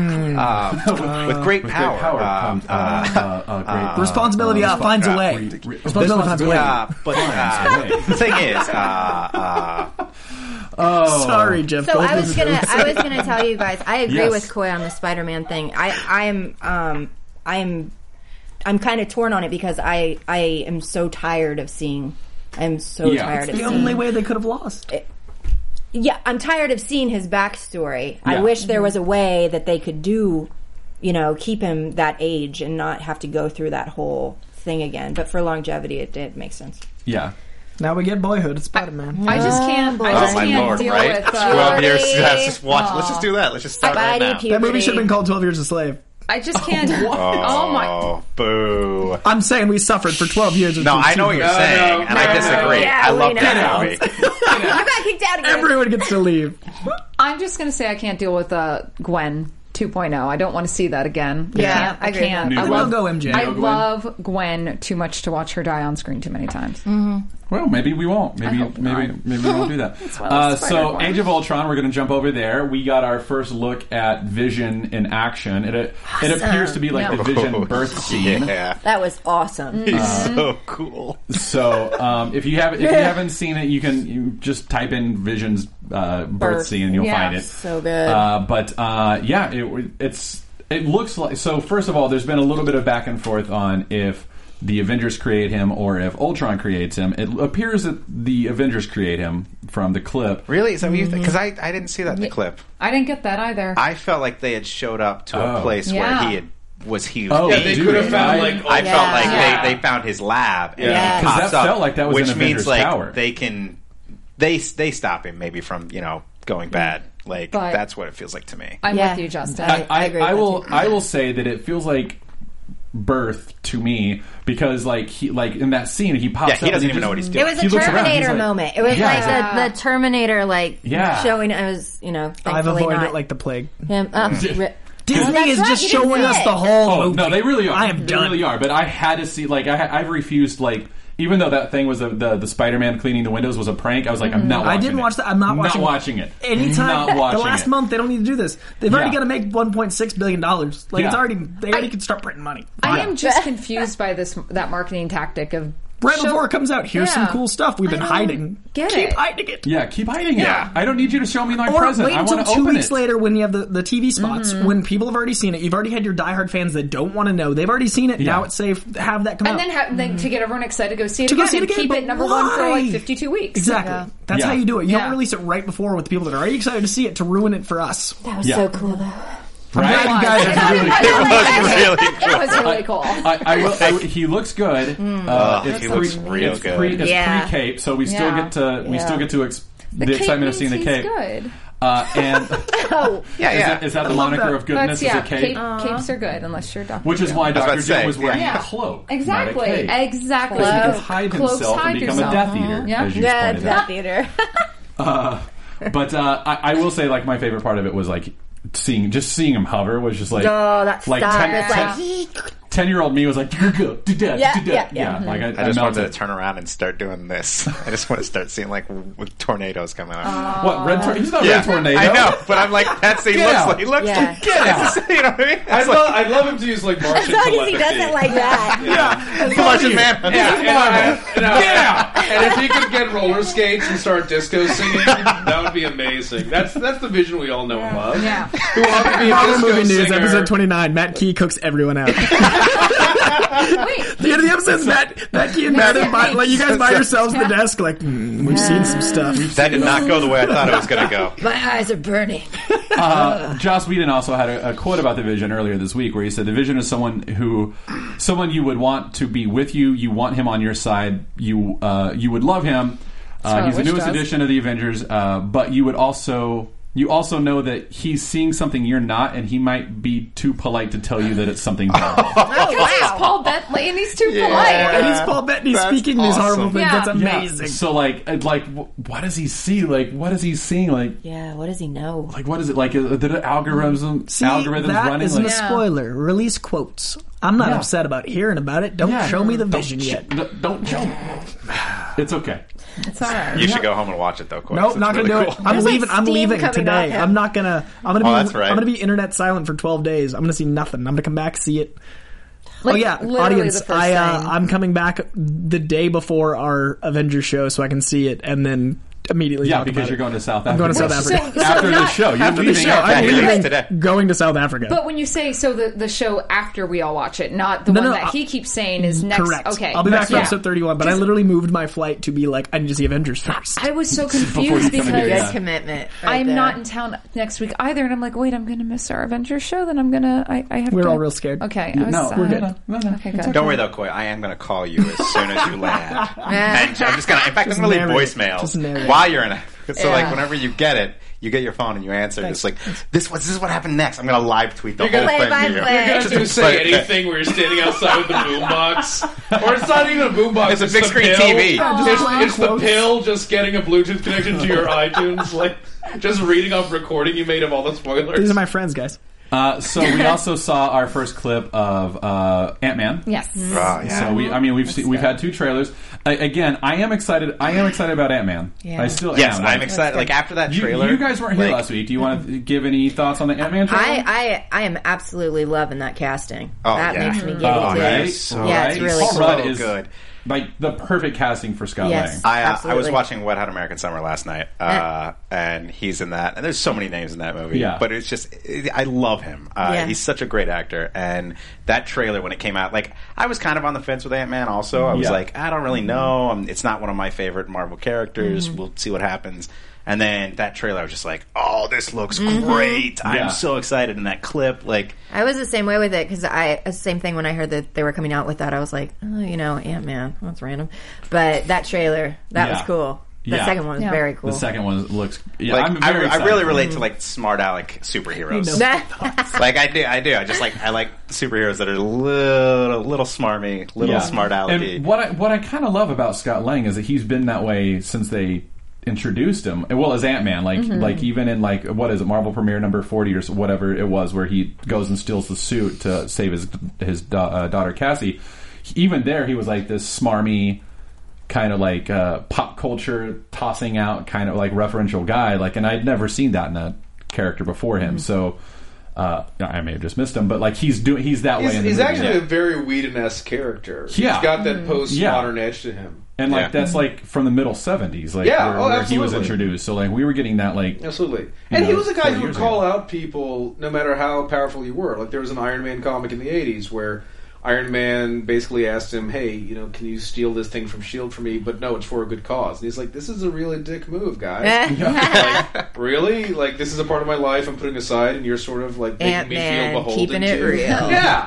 Uh, with great with power. great power uh, comes uh, uh, uh, great uh, responsibility uh, finds a way. re- re- Responsibility finds a way. uh, but uh, the thing is, uh, uh, Oh, Sorry, Jeff. So I Goldblum was is gonna, really I was gonna tell you guys, I agree Yes. with Coy on the Spider-Man thing. I, I am, um, I am, I'm kind of torn on it because I, I am so tired of seeing. I'm so Yeah. tired of the seeing. only way they could have lost. Yeah, I'm tired of seeing his backstory. I Yeah. wish there was a way that they could do, you know, keep him that age and not have to go through that whole thing again. But for longevity, it did make sense. yeah. Now we get Boyhood. It's Spider-Man. I just can't. I oh just my can't lord, deal right? with. Uh, Twelve years. Puberty. Let's just watch. Let's just do that. Let's just start right Spidey now. puberty. That movie should have been called twelve Years a Slave. I just can't. Oh, my. Oh, boo. I'm saying we suffered for twelve years. No, I know what you're No, saying, no, and no, I disagree. no. I Yeah, love we that know. movie. You got kicked out again. Everyone gets to leave. I'm just going to say I can't deal with uh, Gwen two point oh. I don't want to see that again. Yeah, I can't. I I, agree with can't. that. I We'll love, go M J. I Go Gwen. love Gwen too much to watch her die on screen too many times. Mm-hmm. Well, maybe we won't. Maybe hope maybe not. maybe we won't do that. why I uh, love so, Spider-Gwen. Age of Ultron, we're going to jump over there. We got our first look at Vision in action. It it appears to be like Yeah. the Vision birth scene. Yeah. That was awesome. He's so cool. So, um, if you have if you haven't seen it, you can you just type in Vision's uh, birth, Birth. scene and you'll Yeah. find it. So good. Uh, but uh, yeah, it, it's it looks like. So first of all, there's been a little bit of back and forth on if the Avengers create him or if Ultron creates him. It appears that the Avengers create him from the clip. Really? Is that what you think? Because I, I didn't see that in the clip. I didn't get that either. I felt like they had showed up to Oh. a place Yeah. where he had was he Oh, Yeah, they dude, could have found I- like. I Yeah. felt like Yeah. they, they found his lab. And Yeah. he 'Cause that pops up, felt like that was which an means Avengers like power. they can they they stop him maybe from you know going bad. Like But- that's what it feels like to me. I'm Yeah. with you, Justin. I- I, agree I with will that too. I will say that it feels like birth to me because like he like in that scene he pops Yeah, up he doesn't and even know what he's It doing. was a He looks around, he's Terminator like- moment. It was Yeah, like exactly. the, the Terminator, like Yeah. showing. It was, you know, I've thankfully avoided not it like the plague. him. Oh, ri- Disney that's is right, just you didn't showing say us it. the whole Oh movie. no, they really are. I am they done. really are. But I had to see. Like I, I've refused. Like even though that thing was a, the the Spider-Man cleaning the windows was a prank, I was like, I'm not. I watching didn't it. watch that. I'm not watching. Not watching it. Anytime Not watching the last it. month, they don't need to do this. They've already Yeah. got to make one point six billion dollars. Like it's Yeah. already. They already can start printing money. I Yeah. am just confused by this that marketing tactic of Right show- before it comes out, here's some Yeah. cool stuff we've been I don't hiding. get Keep it. hiding it. Yeah, keep hiding Yeah. it. I don't need you to show me my Or present. wait I until want to two open weeks it. later when you have the, the T V spots, Mm-hmm. when people have already seen it. You've already had your diehard fans that don't want to know. They've already seen it. Yeah. Now it's safe. Have that come and out. then have, then to get everyone excited to go see it To go again see it and again, keep but it number one for like why? fifty-two weeks. Exactly. Yeah. That's Yeah. how you do it. You Yeah. don't release it right before with the people that are already excited to see it to ruin it for us. That was Yeah. so cool, though. I'm Right? glad you guys It are was really really really It was really cool. I, I will. I, he looks good. Uh, it's he pre, looks real it's good. Pre, it's Yeah. pre-cape, so we still Yeah. get to we Yeah. still get to ex- the, The cape excitement of means seeing the he's cape. good. Uh, and Oh, Yeah, is, yeah. that, is that the love moniker that. of goodness? That's yeah. Is a cape? Cape, capes are good unless you're Doctor Which is Doom. why was about Doctor to Doom say, was wearing yeah. a cloak, Exactly. not a cape. Exactly. So he can Cloak. hide Cloaks himself hide and become yourself. a Death Eater, Yeah. as you yeah, pointed out. Death Eater. But uh, I, I will say, like, my favorite part of it was like seeing just seeing him hover was just like Oh, that like stuff. ten, It's ten, like, ten year old me was like do go do that Yeah, do that yeah, yeah. like I, I I, just wanted melted. to turn around and start doing this. I just want to start seeing like w- tornadoes coming out. What red tor- he's not Yeah, red tornado. I know, but I'm like that's he Get looks out. like he looks Yeah. like get out. You know what I mean? I'd, It's lo- like, I'd love him to use like as Martian long as he telepathy. does it like that. the Martian Man. Yeah, and, I- and, I- and if he could get roller skates and start disco singing, that would be amazing. That's that's the vision we all know and love. Yeah. Who wants to be a Marvel disco Movie News, singer? episode twenty-nine. Matt Key cooks everyone out. Wait. The end of the episode is Matt, Matt Key and Matt are by, like you guys by yourselves at the desk. Like mm, we've seen some stuff. That did not go the way I thought it was going to go. My eyes are burning. Uh, Joss Whedon also had a, a quote about the Vision earlier this week, where he said, "The Vision is someone who, someone you would want to be with you. You want him on your side. You, uh, you would love him. Uh, how he's I the wish newest does. addition of the Avengers. Uh, but you would also." You also know that he's seeing something you're not, and he might be too polite to tell you that it's something horrible. Oh, He's wow. Paul Bentley and he's too And polite. he's Paul Bettany That's speaking these horrible awesome. things. Yeah. That's amazing. Yeah. So like, uh, like, wh- what does he see? Like, what is he seeing? Like, Yeah, what does he know? like, what is it? Like, uh, the algorithm, See, algorithms that running. isn't Like, a spoiler. Release quotes. I'm not Yeah. upset about hearing about it. Don't Yeah. show me the Don't vision sh- yet. d- Don't show. It's okay. It's all right. You should go home and watch it though. Coy, Nope, it's not really gonna do cool. it. I'm There's, like, leaving. I'm steam leaving coming today. off him. I'm not gonna. I'm gonna be. Oh, that's right. I'm gonna be internet silent for twelve days. I'm gonna see nothing. I'm gonna come back, see it. Like, oh yeah, literally audience. the first I uh, thing. I'm coming back the day before our Avengers show, so I can see it and then immediately. Yeah, talk because about you're it. going to South Africa. I'm going to South So- Africa. so After the not- show, you're After the leaving show, after I'm he leaving leaves today. going to South Africa. But when you say so, the the show after we all watch it, not the No, one no, that I- he keeps saying is next. Correct. Okay, I'll be back for Yeah. episode thirty-one, but I literally moved my flight to be like, I need to see Avengers first. I was so Before you confused come in here, because yeah. Good commitment. right I'm there. not in town next week either, and I'm like, wait, I'm going to miss our Avengers show. Then I'm gonna. I, I have. We're to, all real scared. Okay, I was, No, uh, we're good. No, no, Okay, good. Don't worry though, Coy. I am going to call you as soon as you land. And I'm just going to. In fact, Just I'm going to leave narrate it. voicemails Just narrate it. while you're in it. So like Yeah. whenever you get it, you get your phone and you answer. Just like this. What this is what happened next. I'm going to live tweet the You're whole gonna- thing Play by to you. play. You're gonna Just do to say play it. anything where you're standing outside with the boombox, or it's not even a boombox. It's a the big screen pill. T V. It's, playing it's the quotes. pill just getting a Bluetooth connection to your iTunes. Like Just reading off recording you made of all the spoilers. These are my friends, guys. Uh, so we also saw our first clip of uh, Ant-Man. Yes. Oh, yeah. So we, I mean, we've seen, we've had two trailers. I, again, I am excited. I am excited about Ant-Man. Yeah. I still Yes, am. I'm Like, excited. Like after that You, trailer, you guys weren't here like, last week. Do you want to give any thoughts on the Ant-Man trailer? I, I I am absolutely loving that casting. Oh, that yeah. makes me giddy Oh, too. right? So Yeah, Right? it's really Paul cool. Rudd is good. like the perfect casting for Scott Yes. Lang. I, uh, I was Absolutely. watching Wet Hot American Summer last night, uh, and he's in that. And there's so many names in that movie, Yeah. but it's just it, I love him. Uh, Yeah. He's such a great actor, and that trailer when it came out, like I was kind of on the fence with Ant-Man. Also, I was Yeah. like, I don't really know. Um, it's not one of my favorite Marvel characters. We'll see what happens. And then that trailer, I was just like, oh, this looks great. Yeah. I'm so excited in that clip. Like, I was the same way with it because I the same thing when I heard that they were coming out with that. I was like, oh, you know, Ant Man. That's random. But that trailer, that was Yeah. cool. The Yeah. second one was Yeah. very cool. The second one looks. Yeah, like I'm I, very I excited really for it. relate to like smart aleck superheroes. You know. Like I do, I do. I just like I like superheroes that are a little, little smarmy, little Yeah. smart alecky. And what I what I kind of love about Scott Lang is that he's been that way since they introduced him. Well, as Ant-Man, like like even in like what is it, Marvel Premiere number forty or so- whatever it was, where he goes and steals the suit to save his his da- uh, daughter Cassie. Even there, he was like this smarmy, kind of like uh, pop culture tossing out kind of like referential guy. Like, and I'd never seen that in a character before him. So. Uh, I may have just missed him, but like he's doing, he's that way. He's, in the he's movie. actually Yeah. a very Whedon-esque character. Yeah. He's got that postmodern edge to him. And like Yeah. that's like from the middle seventies, like Yeah, where, oh, where he was absolutely. introduced. So like we were getting that like Absolutely. You And he know, was a guy forty who would years call ago. out people no matter how powerful you were. Like there was an Iron Man comic in the eighties where Iron Man basically asked him, hey, you know, can you steal this thing from S H I E L D for me? But no, it's for a good cause. And he's like, this is a really dick move, guys. Like, really? Like, this is a part of my life I'm putting aside, and you're sort of, like, making me feel Ant-Man, beholden keeping it to. real. Yeah.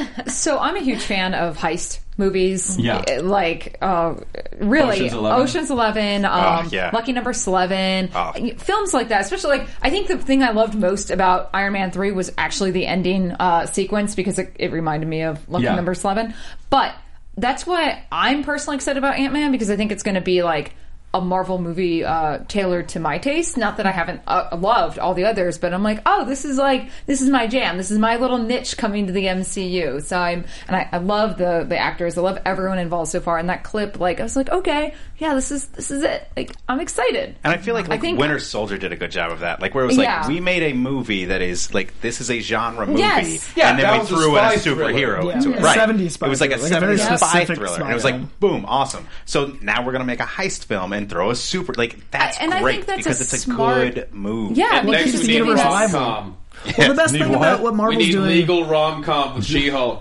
So I'm a huge fan of heist movies. Yeah. Uh, Like, uh, really. Ocean's Eleven. Ocean's Eleven, um, Oh, yeah. Lucky Number Eleven. Oh. Films like that. Especially, like, I think the thing I loved most about Iron Man three was actually the ending uh, sequence because it, it reminded me of Lucky Yeah. Number Eleven. But that's why I'm personally excited about Ant-Man because I think it's going to be, like, a Marvel movie uh, tailored to my taste. Not that I haven't uh, loved all the others, but I'm like, oh, this is like this is my jam. This is my little niche coming to the M C U. So I'm and I, I love the the actors. I love everyone involved so far. And that clip, like, I was like, okay, yeah, this is this is it. Like, I'm excited. And I feel like, like I think- Winter Soldier did a good job of that. Like where it was like Yeah. we made a movie that is like this is a genre movie, Yes. Yeah, and then that we was a threw in a spy thriller. superhero Yeah. into it. Yeah. Right, seventies spy it was like a thriller, like a very seventies spy specific thriller, spy and it was film. like boom, awesome. So now we're gonna make a heist film and throw a super like that's I- and I great think that's because a it's a smart- good move. Yeah, And because next keeps we the need universe rom alive. com. Well, the best Need thing what? about what We Marvel's need doing. legal rom com with She-Hulk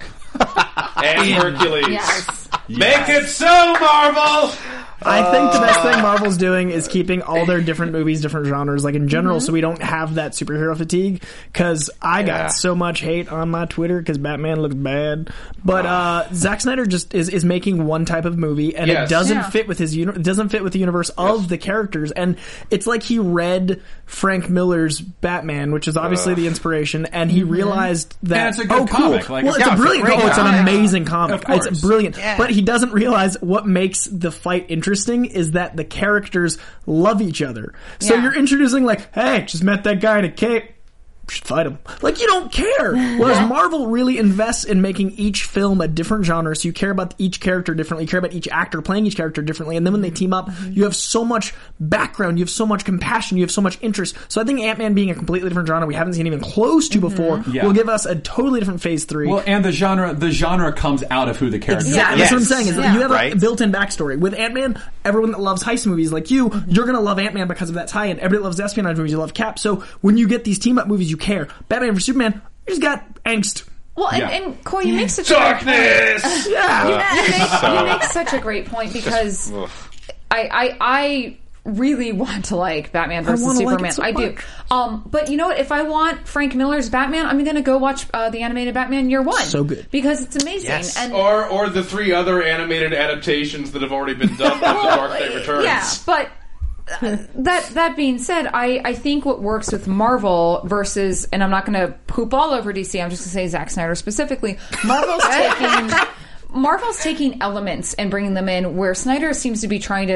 and Hercules. Yes. Make it so, Marvel. I think the best thing Marvel's doing is keeping all their different movies, different genres, like in general, so we don't have that superhero fatigue. Because I Yeah. got so much hate on my Twitter because Batman looks bad. But uh, Zack Snyder just is, is making one type of movie, and Yes. it doesn't Yeah. fit with his uni- it doesn't fit with the universe of the characters. And it's like he read Frank Miller's Batman, which is obviously the inspiration, and he realized that And it's a good oh, cool. comic. Like, well, it's yeah, a it's a brilliant. great Oh, it's an comic. amazing comic. Of course. It's brilliant. Yeah. But he doesn't realize what makes the fight interesting is that the characters love each other. So Yeah. you're introducing like, hey, just met that guy in a cape. Should fight him. Like, you don't care. Whereas Marvel really invests in making each film a different genre, so you care about each character differently, you care about each actor playing each character differently, and then when they team up, you have so much background, you have so much compassion, you have so much interest. So I think Ant-Man being a completely different genre we haven't seen even close to before Yeah. will give us a totally different phase three. well, and the genre the genre comes out of who the character Exactly. Yes. That's what I'm saying. Is that Yeah. you have Right. a built-in backstory. With Ant-Man, everyone that loves heist movies like you, you're going to love Ant-Man because of that tie-in. Everybody that loves espionage movies, you love Cap. So when you get these team-up movies, you care. Batman versus Superman, you just got angst. Well, and, Yeah. and Coy, you make such a great point. Darkness. Yeah. You make, So- you make such a great point because ugh. I, I I really want to like Batman versus wanna like Superman. it so I do. much. Um, but you know what? If I want Frank Miller's Batman, I'm going to go watch uh, the animated Batman Year One. So good. because it's amazing. Yes. And Or, or the three other animated adaptations that have already been done with The Dark Knight Returns. yeah, but. Uh, that that being said, I, I think what works with Marvel versus, and I'm not going to poop all over D C. I'm just going to say Zack Snyder specifically. Marvel's taking Marvel's taking elements and bringing them in where Snyder seems to be trying to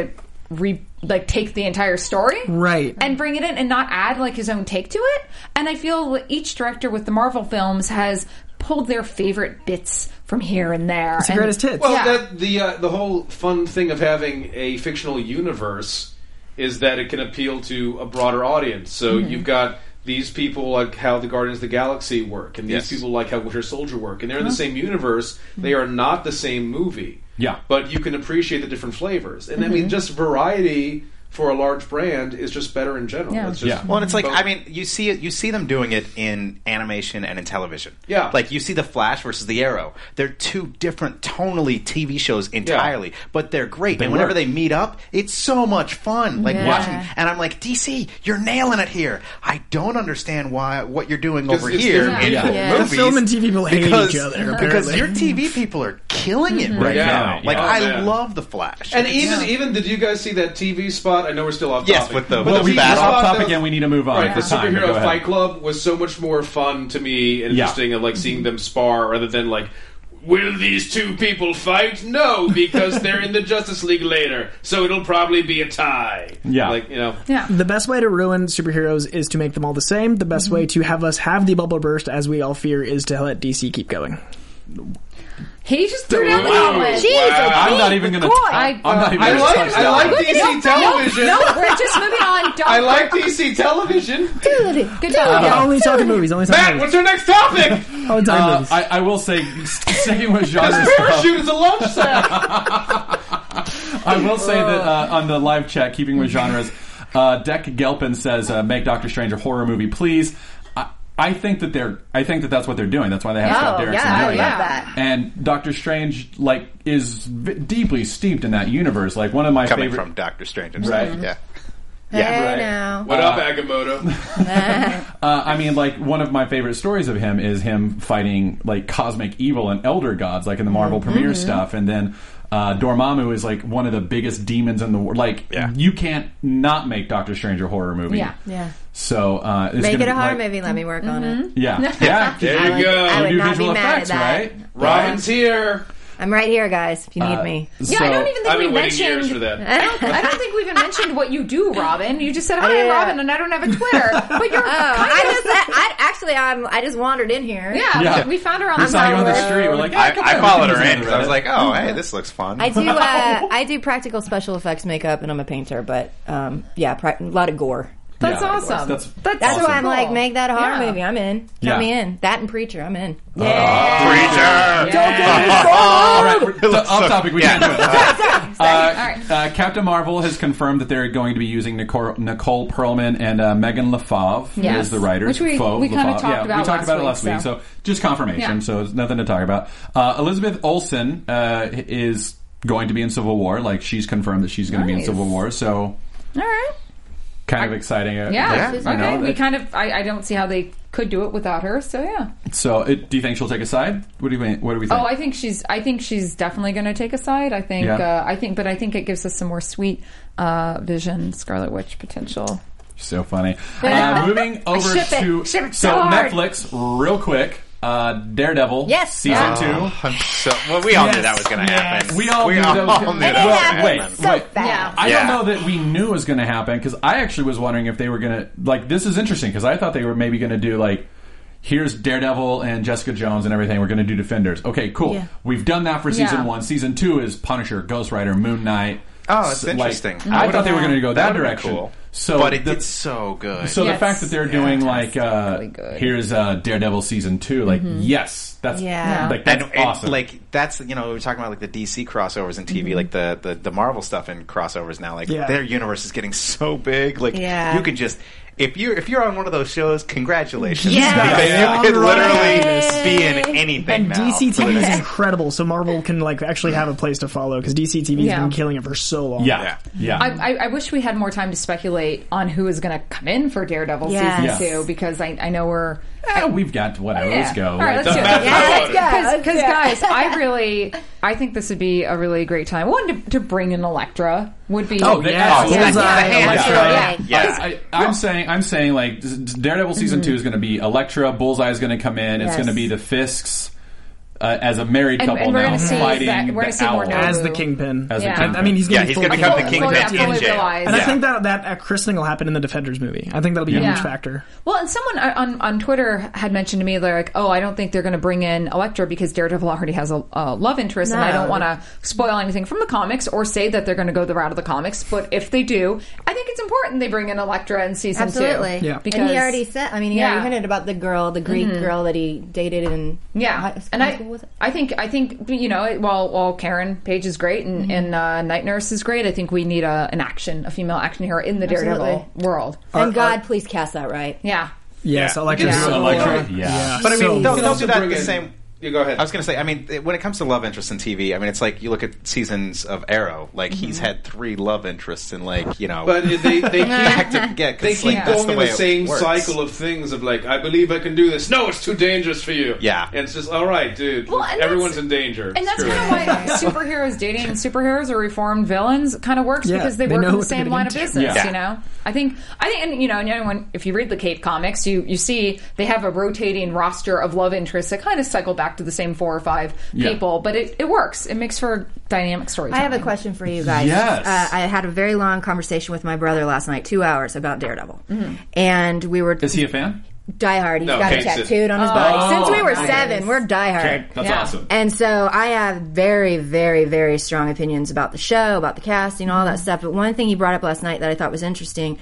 re like take the entire story, Right. and bring it in and not add like his own take to it. And I feel that each director with the Marvel films has pulled their favorite bits from here and there. It's the and, greatest hits. Well, Yeah. that, the uh, the whole fun thing of having a fictional universe is that it can appeal to a broader audience. So Mm-hmm. you've got these people like how the Guardians of the Galaxy work, and these Yes. people like how Winter Soldier work, and they're in the same universe. They are not the same movie. Yeah. But you can appreciate the different flavors. And I mean, just variety for a large brand is just better in general. Yeah. It's just, Yeah. Well, and it's like But- I mean, you see it. You see them doing it in animation and in television. Yeah. like you see the Flash versus the Arrow. They're two different tonally T V shows entirely, but they're great. They and whenever work. they meet up, it's so much fun. Like Yeah. watching, and I'm like, D C, you're nailing it here. I don't understand why what you're doing 'Cause over it's here different in people. Yeah. movies. The film and T V people hate because, each other, because apparently. your T V people are killing it right Yeah. now. Like Yeah. I Oh, man. love the Flash, And It's- even even did you guys see that T V spot? I know we're still off Yes, topic. with the- But with the T V battle. spot Off topic that- again, we need to move on Right, for the time. but go superhero ahead. Fight Club was so much more fun to me and Yeah. interesting, and like seeing them spar rather than like, will these two people fight? No, because they're in the Justice League later, so it'll probably be a tie. Yeah. like you know, yeah. The best way to ruin superheroes is to make them all the same. The best way to have us have the bubble burst, as we all fear, is to let D C keep going. He just threw down the Wow. gauntlet. Jeez, Wow. I'm not even going to. I- I'm not even I going to like touch I that. like Look D at C no, television. No, we're just moving on. Don't I like D C television. Good job. Yeah, only talking movies. Only talking Matt, movies. what's our next topic? Only talking Uh, movies. I, I will say, sticking with genre His stuff, parachute is a lunch sack. I will say that uh, on the live chat, keeping with genres, uh, Deck Gelpin says, uh, "Make Doctor Strange a horror movie, please." I, I think that they're. I think that that's what they're doing. That's why they have Scott Oh, Derrickson yeah, I doing love it. that. And Doctor Strange, like, is v- deeply steeped in that universe. Like one of my coming favorite. from Doctor Strange himself. Right. Yeah. Hey right. now. What up, Agamotto? Uh, I mean, like one of my favorite stories of him is him fighting like cosmic evil and elder gods, like in the Marvel premiere stuff, and then. Uh, Dormammu is like one of the biggest demons in the world. Like, Yeah. you can't not make Doctor Strange a horror movie. Yeah. Yeah. So, uh, it's Make gonna it a be, horror like- movie. Let me work on it. Yeah. Yeah. There I you would, go. I You would do not visual be mad effects, at that. right? Ryan's here. I'm right here, guys. If you need me. Yeah, So- I don't even think I've we been waiting years mentioned. for that. I don't think we even mentioned what you do, Robin. You just said, "Hi, I'm Yeah. Robin," and I don't have a Twitter. But you're Oh, kind I of. just, I, I actually, I'm, I just wandered in here. yeah, Yeah. we found her on We the saw you on the side. street. We're like, I, "Hey, come I on, followed we her can in use because I was Reddit." like, oh, hey, this looks fun. I do. Uh, I do practical special effects makeup, and I'm a painter. But um, yeah, pra- a lot of gore. That's Yeah, awesome. That's, That's, That's awesome. why I'm like, cool. make that a horror Yeah. movie. I'm in. Count Yeah. me in. That and Preacher. I'm in. Preacher. All right, we're, It looks off so- topic. We yeah. can't do it. Uh, right. uh, Captain Marvel has confirmed that they're going to be using Nicole, Nicole Perlman and uh, Megan LaFave Yes. as the writers. Which we- Faux we kinda LaFave. talked yeah, about we talked last about it week, last week. so. So just confirmation. Yeah. So it's nothing to talk about. Uh, Elizabeth Olsen uh, is going to be in Civil War. Like she's confirmed that she's going to be in Nice. Civil War. So All right. kind of exciting. Uh, Yeah. you Okay. know, we that- kind of. I, I don't see how they could do it without her. So yeah. So it, do you think she'll take a side? What do you think? What do we think? Oh, I think she's. I think she's definitely going to take a side. I think. Yeah. Uh, I think, but I think it gives us some more sweet uh, Vision, Scarlet Witch potential. So funny. Uh, moving over ship it. to Ship it so so hard. Netflix, real quick. Uh, Daredevil, Yes. season Yeah. two. Oh, I'm so, well, we all knew Yes. that was going to happen. We all we knew all that was gonna- knew It that was happened gonna wait, happen. so wait. fast. I Yeah. don't know that we knew it was going to happen because I actually was wondering if they were going to like. This is interesting because I thought they were maybe going to do like. Here's Daredevil and Jessica Jones and everything. We're going to do Defenders. Okay, cool. Yeah. We've done that for season Yeah. one. Season two is Punisher, Ghost Rider, Moon Knight. Oh, that's So, like, interesting. I thought they were going to go that, That would've been direction. cool. So, but it the- did so good. So the Yes. fact that they're doing like uh, really good. here's uh, Daredevil season two, like yes, that's Yeah. like that's and, and, awesome. like that's you know we were talking about like the D C crossovers in T V, like the, the the Marvel stuff and crossovers now. Like Yeah. their universe is getting so big. Like Yeah. you can just if you if you're on one of those shows, congratulations. Yes. Because Yeah. you could literally Yes. be in anything And now. D C T V is Yeah. incredible, so Marvel can like actually have a place to follow because D C T V has Yeah. been killing it for so long. yeah, Yeah. yeah. I, I, I wish we had more time to speculate on who is going to come in for Daredevil Yes. season Yes. two because I, I know we're. Eh, we've got whatever. Let's go. All right, Like, let's do it. Doesn't matter. Yeah, let's go. Let's Because do it. guys, I really, I think this would be a really great time. One to, to bring in Elektra would be. Oh, they- Yeah, oh, Bullseye, yeah, yeah, Elektra. yeah. Yeah. I, I'm saying, I'm saying, like Daredevil season two is going to be Elektra. Bullseye is going to come in. It's Yes. going to be the Fisks. uh, as a married And- couple and we're now gonna see fighting that- we're gonna the see more owl. Nobu. as the Kingpin. As the Yeah. Kingpin. I mean, he's Yeah, going he's to going to become the Full- Kingpin full- yeah, in fully jail. realized. And Yeah. I think that that uh, christening will happen in the Defenders movie. I think that'll be a Yeah. huge factor. Well, and someone on on Twitter had mentioned to me, they're like, "Oh, I don't think they're going to bring in Elektra because Daredevil already has a, a love interest, and I No. don't want to spoil anything from the comics or say that they're going to go the route of the comics. But if they do, I think it's important they bring in Elektra in season Absolutely. two. Yeah. because and he already said. I mean, he Yeah. already hinted about the girl, the Greek girl that he dated in. Yeah, high- and high I, school, was it? I think, I think, you know, it- while while Karen Page is great and, Mm-hmm. and uh, Night Nurse is great, I think we need a, an action, a female action hero in the Daredevil Absolutely. world. And God, please cast that right. Yeah, Yes, Yeah. Elektra's Yeah. so Elektra? good. Yeah. But I mean, so they'll, good. they'll also do that bring the in- same. You go ahead. I was going to say, I mean, when it comes to love interests in T V, I mean, it's like you look at seasons of Arrow. Like he's had three love interests in, like you know, But they they keep, back to yeah, 'cause, they keep like, that's going the in way the it same works. cycle of things of like, I believe I can do this. No, it's too dangerous for you. Yeah. and it's just all right, dude. Well, and Everyone's that's- in danger. and that's Screw kind it. of why superheroes dating superheroes or reformed villains kind of works Yeah, because they, they work know in the what they're same getting line of into. business. Yeah. You know, I think I think, and you know, and anyone, if you read the Cape comics, you you see they have a rotating roster of love interests that kind of cycle back to the same four or five Yeah. people, but it, it works. It makes for dynamic I storytelling. have a question for you guys. Yes. Uh, I had a very long conversation with my brother last night, two hours about Daredevil, and we were Is he a fan? diehard. He's No, got it hates it. tattooed on his Oh, body since we were nice. seven. We're diehard. Okay, that's Yeah. awesome. And so I have very, very, very strong opinions about the show, about the casting, all that stuff. But one thing he brought up last night that I thought was interesting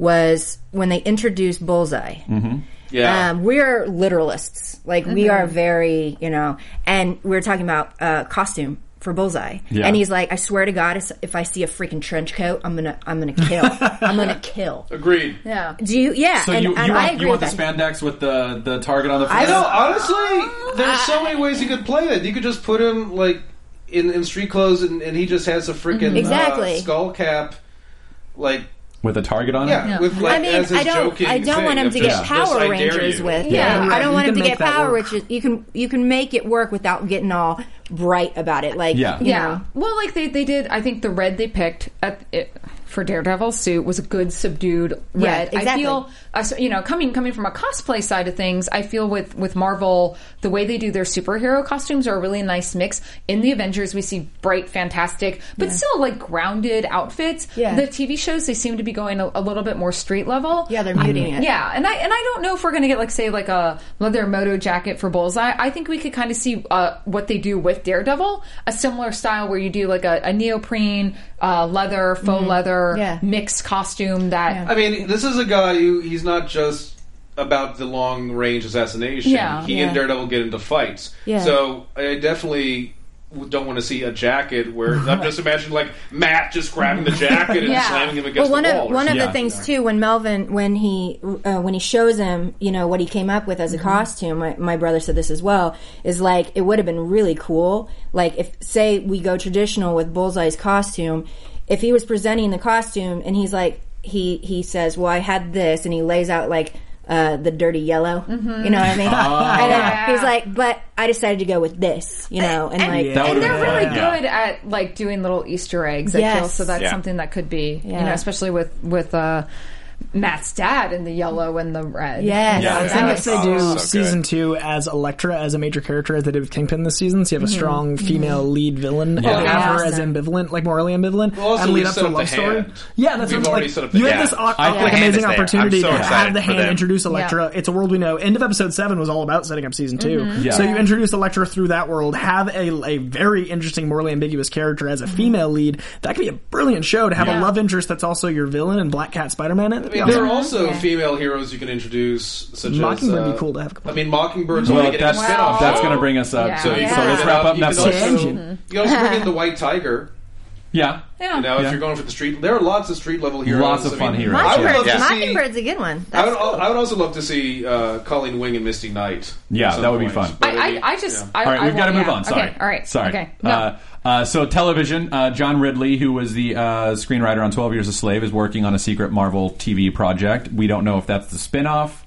was when they introduced Bullseye. Yeah. Um, we're literalists. Like, we are very, you know, and we were talking about uh, costume for Bullseye. Yeah. And he's like, I swear to God, if- if I see a freaking trench coat, I'm gonna, I'm gonna kill. I'm gonna kill. Agreed. Yeah. Do you? Yeah. So and, you, you and I want, agree you want the with that. spandex with the, the target on the I front? You know, honestly, there's so many ways you could play it. You could just put him like in, in street clothes, and, and he just has a freaking Exactly. uh, skull cap, like with a target on yeah, it? Yeah. with like I mean, as his I don't. joking I don't thing want him of to just- get Power just, I dare Rangers you. with. Yeah. Yeah, I don't You want him can to make get that Power work. Rangers. You can you can make it work without getting all bright about it. Like Yeah. you Yeah. know. Well, like they, they did, I think the red they picked at it, for Daredevil's suit was a good subdued Yeah, red. I exactly. feel, uh, so, you know, coming coming from a cosplay side of things, I feel with, with Marvel, the way they do their superhero costumes are a really nice mix. In the Avengers, we see bright, fantastic, but still like grounded outfits. Yeah. The T V shows, they seem to be going a, a little bit more street level. Yeah, they're muting it. Yeah, and I and I don't know if we're going to get like say like a leather moto jacket for Bullseye. I think we could kind of see uh, what they do with Daredevil, a similar style where you do like a, a neoprene, uh, leather, faux leather Yeah. mixed costume that. I mean, this is a guy who he's not just about the long range assassination. Yeah. he Yeah. and Daredevil get into fights. Yeah. So I definitely don't want to see a jacket where I'm just imagining like Matt just grabbing the jacket and Yeah. slamming him against Well, one the wall. of or one of something. the Yeah. things too, when Melvin, when he uh, when he shows him, you know, what he came up with as a costume. My, my brother said this as well. Is like it would have been really cool. Like if say we go traditional with Bullseye's costume, if he was presenting the costume and he's like he he says, well, I had this, and he lays out like. Uh, the dirty yellow, you know what I mean? And then he's like, but I decided to go with this, you know, and, and, like, That and would've they're been really fun, yeah. good at like doing little Easter eggs. I Yes. feel so that's Yeah. something that could be, you Yeah. know, especially with with uh, Matt's dad in the yellow and the red. Yes. Yeah. I Yeah. think That if was- they do so good. season two as Elektra as a major character as they did with Kingpin this season, so you have a strong female lead villain Yeah. and have her as Awesome. ambivalent, like morally ambivalent, Well, also and lead we've up set to a up love the story. hand. Yeah, that's We've what, already like, set up the you have hand. this au- I like think the hand amazing is there. opportunity I'm so to excited have the for hand them. introduce Elektra. Yeah. It's a world we know. End of episode seven was all about setting up season two. Yeah. So you introduce Elektra through that world, have a, a very interesting, morally ambiguous character as a female lead. That could be a brilliant show to have Yeah. a love interest that's also your villain and Black Cat Spider-Man in it. I mean, there are also female heroes you can introduce, such Mockingbird as would uh, be cool to have. I mean, Mockingbird's Well, only getting that's, a spin-off. that's show. going to bring us up. Yeah. So, Yeah. so let's wrap up You can Netflix. also- Tangent. You can also bring in the White Tiger. Yeah. Yeah. You know, Yeah. if you're going for the street, there are lots of street level heroes. Lots of I fun mean, heroes. I would Mockingbird's, love to see. Mockingbird's a good one. I That's would, cool. I would also love to see uh, Colleen Wing and Misty Knight. Yeah, at some that would be point. fun. But I, mean, I, I just. yeah. I, All right, I we've got to want- move yeah. on. Sorry. Okay, all right. Sorry. Okay. No. Uh, uh, so television, uh, John Ridley, who was the uh, screenwriter on twelve Years a Slave, is working on a secret Marvel T V project. We don't know if that's the spin-off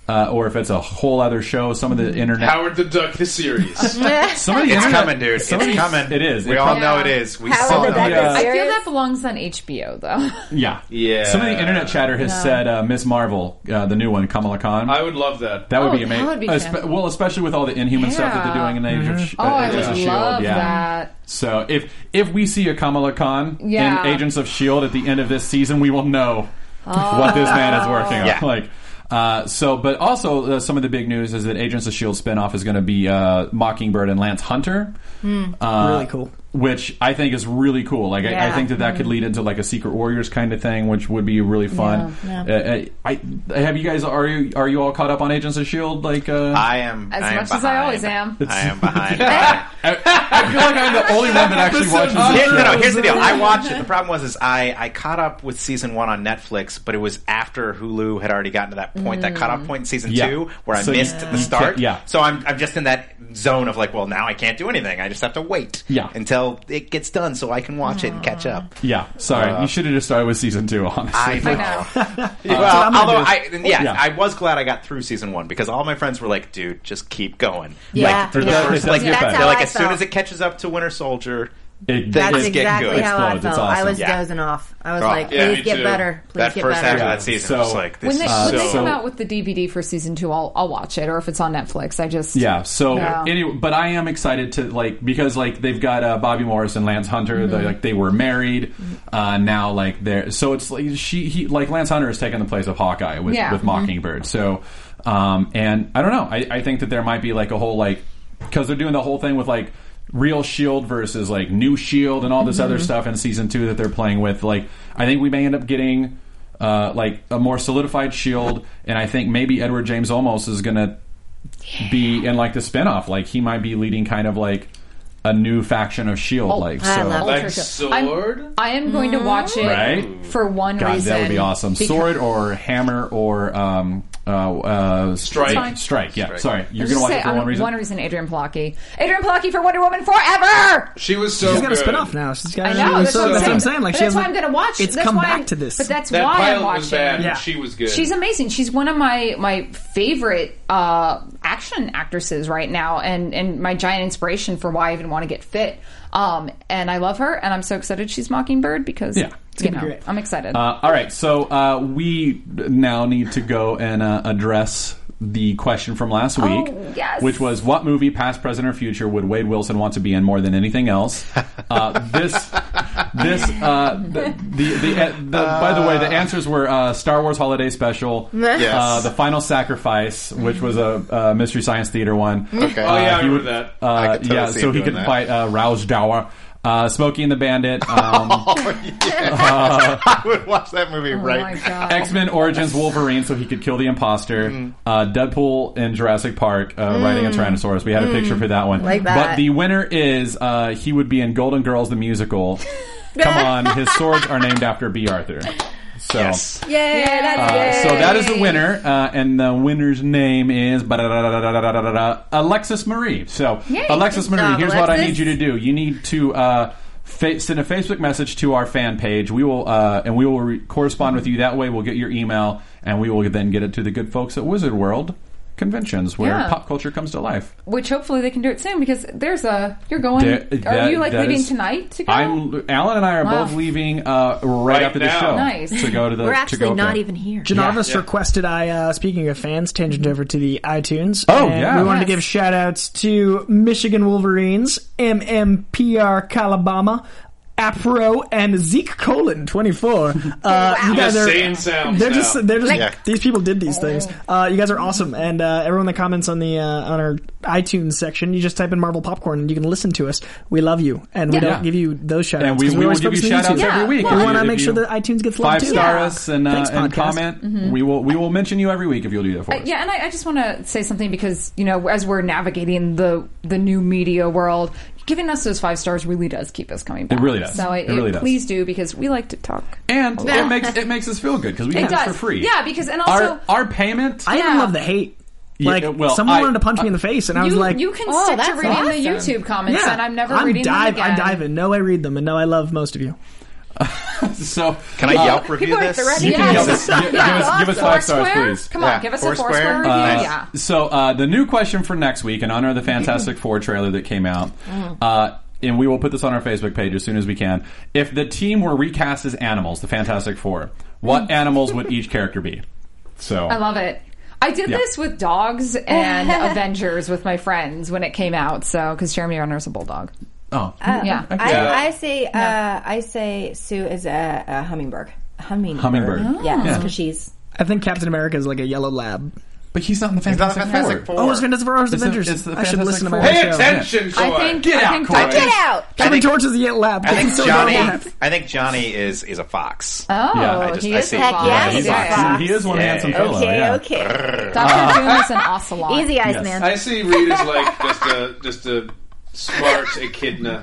Uh, or if it's a whole other show, some of the internet. Howard the Duck, the series. Some of the It's internet, coming, dude. some It's of the- coming. It is. We It all com- know Yeah. it is. We Howard saw the it. Duck Yeah. is I feel serious? that belongs on H B O though. Yeah. Yeah. Some of the internet chatter has said uh, Miss Marvel, uh, the new one, Kamala Khan. I would love that. that would Oh, be amazing. that would be Espe- fan- well, especially with all the Inhuman stuff that they're Yeah. doing in Age of, Sh- Oh, uh, I Agents would of S H I E L D. love Yeah. that. So if if we see a Kamala Khan Yeah. in Agents of S H I E L D at the end of this season, we will know what this man is working on. Yeah. Like, uh, so, but also uh, some of the big news is that Agents of S H I E L D spinoff is going to be uh, Mockingbird and Lance Hunter. Uh, Really cool. Which I think is really cool. Like, I, I Yeah. think that that could lead into like a Secret Warriors kind of thing, which would be really fun. Yeah, Uh, I, I have you guys are you are you all caught up on Agents of S H I E L D? Like, uh, I am. As I am much as I behind. always am. I am behind. I, I feel like I'm the only one that actually watches the Here- show. no, no. Here's the deal. I watched it. The problem was, is I, I caught up with season one on Netflix, but it was after Hulu had already gotten to that point, that cutoff point in season Yeah. two, where I So missed you- the start. Yeah. So I'm I'm just in that zone of like, well, now I can't do anything. I just have to wait. Yeah. Until it gets done, so I can watch it and catch up. Yeah, sorry, Uh, you should have just started with season two. Honestly, I I know. Well, I'm gonna although do. I, yeah, Yeah. I was glad I got through season one because all my friends were like, "Dude, just keep going." Yeah. like, for the Yeah. first, It like, does get they're better. like, I as soon felt. as it catches up to Winter Soldier, It- That's Things get exactly good. how I Explodes. It's felt. I awesome. was Yeah. dozing off. I was Oh, like, yeah, please me get too. better. Please that get first better. half of Yeah. that season So- was like, this When they, is Uh, when they so. come out with the D V D for season two, I'll, I'll watch it. Or if it's on Netflix, I just Yeah. So Yeah. anyway, but I am excited to like because like they've got uh, Bobby Morris and Lance Hunter. Mm-hmm. They, like they were married. Uh, now like they're so it's like she he like Lance Hunter has taken the place of Hawkeye with Yeah. with Mhm. Mockingbird. So um and I don't know. I, I think that there might be like a whole like because they're doing the whole thing with like real Shield versus like new Shield and all this other stuff in season two that they're playing with. Like I think we may end up getting. Uh, like a more solidified Shield, and I think maybe Edward James Olmos is gonna be in like the spinoff. Like he might be leading kind of like a new faction of Shield. like I so, love Like Ultra- Sword? I'm, I am going to watch it Right? for one God, reason. that would be awesome. because- Sword or Hammer or um, uh, uh, Strike. Fine. Strike. Yeah, Strike. sorry, you're Let's gonna watch just it say, for one um, reason. One reason, Adrian Palacki. Adrian Palacki for Wonder Woman forever. She was so She's got a good. spin-off now. She's got. I know. That's, so, what, I'm that's what I'm saying. saying. Like But she that's why has. I'm going to watch. It's that's come why back I'm- to this. But that's That why I'm pilot watching. was bad. Yeah. And she was good. She's amazing. She's one of my my favorite uh, action actresses right now, and and my giant inspiration for why I even want to get fit. Um, and I love her, and I'm so excited she's Mockingbird because Yeah. It's you gonna know, be great. I'm excited. Uh, all right, so uh, we now need to go and uh, address the question from last week, Oh, yes. which was what movie, past, present, or future, would Wade Wilson want to be in more than anything else? Uh, this, this, uh, the, the, the, uh, the by the way, the answers were uh, Star Wars Holiday Special, Yes. uh, The Final Sacrifice, which was a, a Mystery Science Theater one. Okay. Oh, yeah, I he remember would- that. Uh, I could totally yeah, see so him he doing could that. fight uh, Rousdauer. Uh, Smokey and the Bandit. Um, I would watch that movie oh right my now. god. X-Men Origins Wolverine, so he could kill the imposter. Uh, Deadpool in Jurassic Park, uh, riding a Tyrannosaurus. We had a picture for that one. Like that. But the winner is uh, he would be in Golden Girls the musical. Come on, his swords are named after B. Arthur. So, Yes. Yay, that's uh, good. so that is the winner, uh, and the winner's name is ba-da-da-da-da-da-da-da, Alexis Marie. So, Yay. Alexis Good Marie, job, here's what I Alexis. need you to do. You need to uh, fa- send a Facebook message to our fan page. We will, uh, and we will re- correspond with you. That way, we'll get your email, and we will then get it to the good folks at Wizard World Conventions, where Yeah. pop culture comes to life. Which hopefully they can do it soon because there's a you're going. There- are that- you like that leaving is- tonight to go? I'm Alan and I are Wow. both leaving uh, right, Right after the now. show Nice. to go to the. We're to actually go up not there. even here. Janarvis Yeah. requested I, uh, speaking of fans, tangent over to the iTunes. Oh, and yeah. We wanted to Yes. give shout outs to Michigan Wolverines, M M P R Calabama, Apro, and Zeke Colon twenty-four. Uh, you guys Just are saying sounds they're now. just they're just Yeah. these people did these things. Uh, you guys are awesome, and uh, everyone that comments on the uh, on our iTunes section, you just type in Marvel Popcorn and you can listen to us. We love you, and we Yeah. don't give you those shout outs. And we, we will give you shout outs Yeah. every week. Well, We If want you- to if make sure you- that iTunes gets love five too. star Yeah. us and, uh, Thanks, and podcast. comment. We will we will mention you every week if you'll do that for us. Uh, yeah, and I, I just want to say something because you know, as we're navigating the the new media world, giving us those five stars really does keep us coming back. really does. So I, It really does. please do because we like to talk. And it makes it makes us feel good because we It get this does for free. Yeah, because and also Our our payment. I even Yeah. love the hate. Yeah, Like well, someone I- wanted to punch me in the face, and I was you, like, you can Oh, stick to that's reading the awesome. YouTube comments, "Yeah, and I'm never I'm reading dive, them again. I dive in. No, I read them, and no, I love most of you." so Can I uh, Yelp review people are this? threatening You can Yes. give us, give, Yeah. give us, give us five stars, Foursquare? please. Come on, Yeah. give us a Foursquare? Foursquare review. Nice. Yeah. So uh, the new question for next week, in honor of the Fantastic Four trailer that came out, uh, and we will put this on our Facebook page as soon as we can. If the team were recast as animals, the Fantastic Four, what animals would each character be? So I love it. I did Yeah. this with dogs and Avengers with my friends when it came out. So, because Jeremy Renner's a bulldog. oh Yeah. I- I, yeah. I say uh, I say Sue is a, a hummingbird. Hummingbird. Hummingbird. Yes, Yeah. because she's. I think Captain America is like a yellow lab. but he's not in the He's not Fantastic, a Fantastic Four. Four. Oh, it's Fantastic Four It's the- Avengers. it's the I should Fantastic listen to my Four. own Pay show. attention, Troy. I think. Get I out, think Corey. Doctor- Get out! Captain Torch is a yellow lab. I think So Johnny. bad. I think Johnny is is a fox. Oh, Yeah, I just- he I is see- a Heck fox. yeah, he's he's a a- fox. he is one Yeah. handsome fellow. Okay, yeah. okay. Doctor Doom is an ocelot. Easy eyes, Yes. man. I see Reed as like just a just a smart echidna,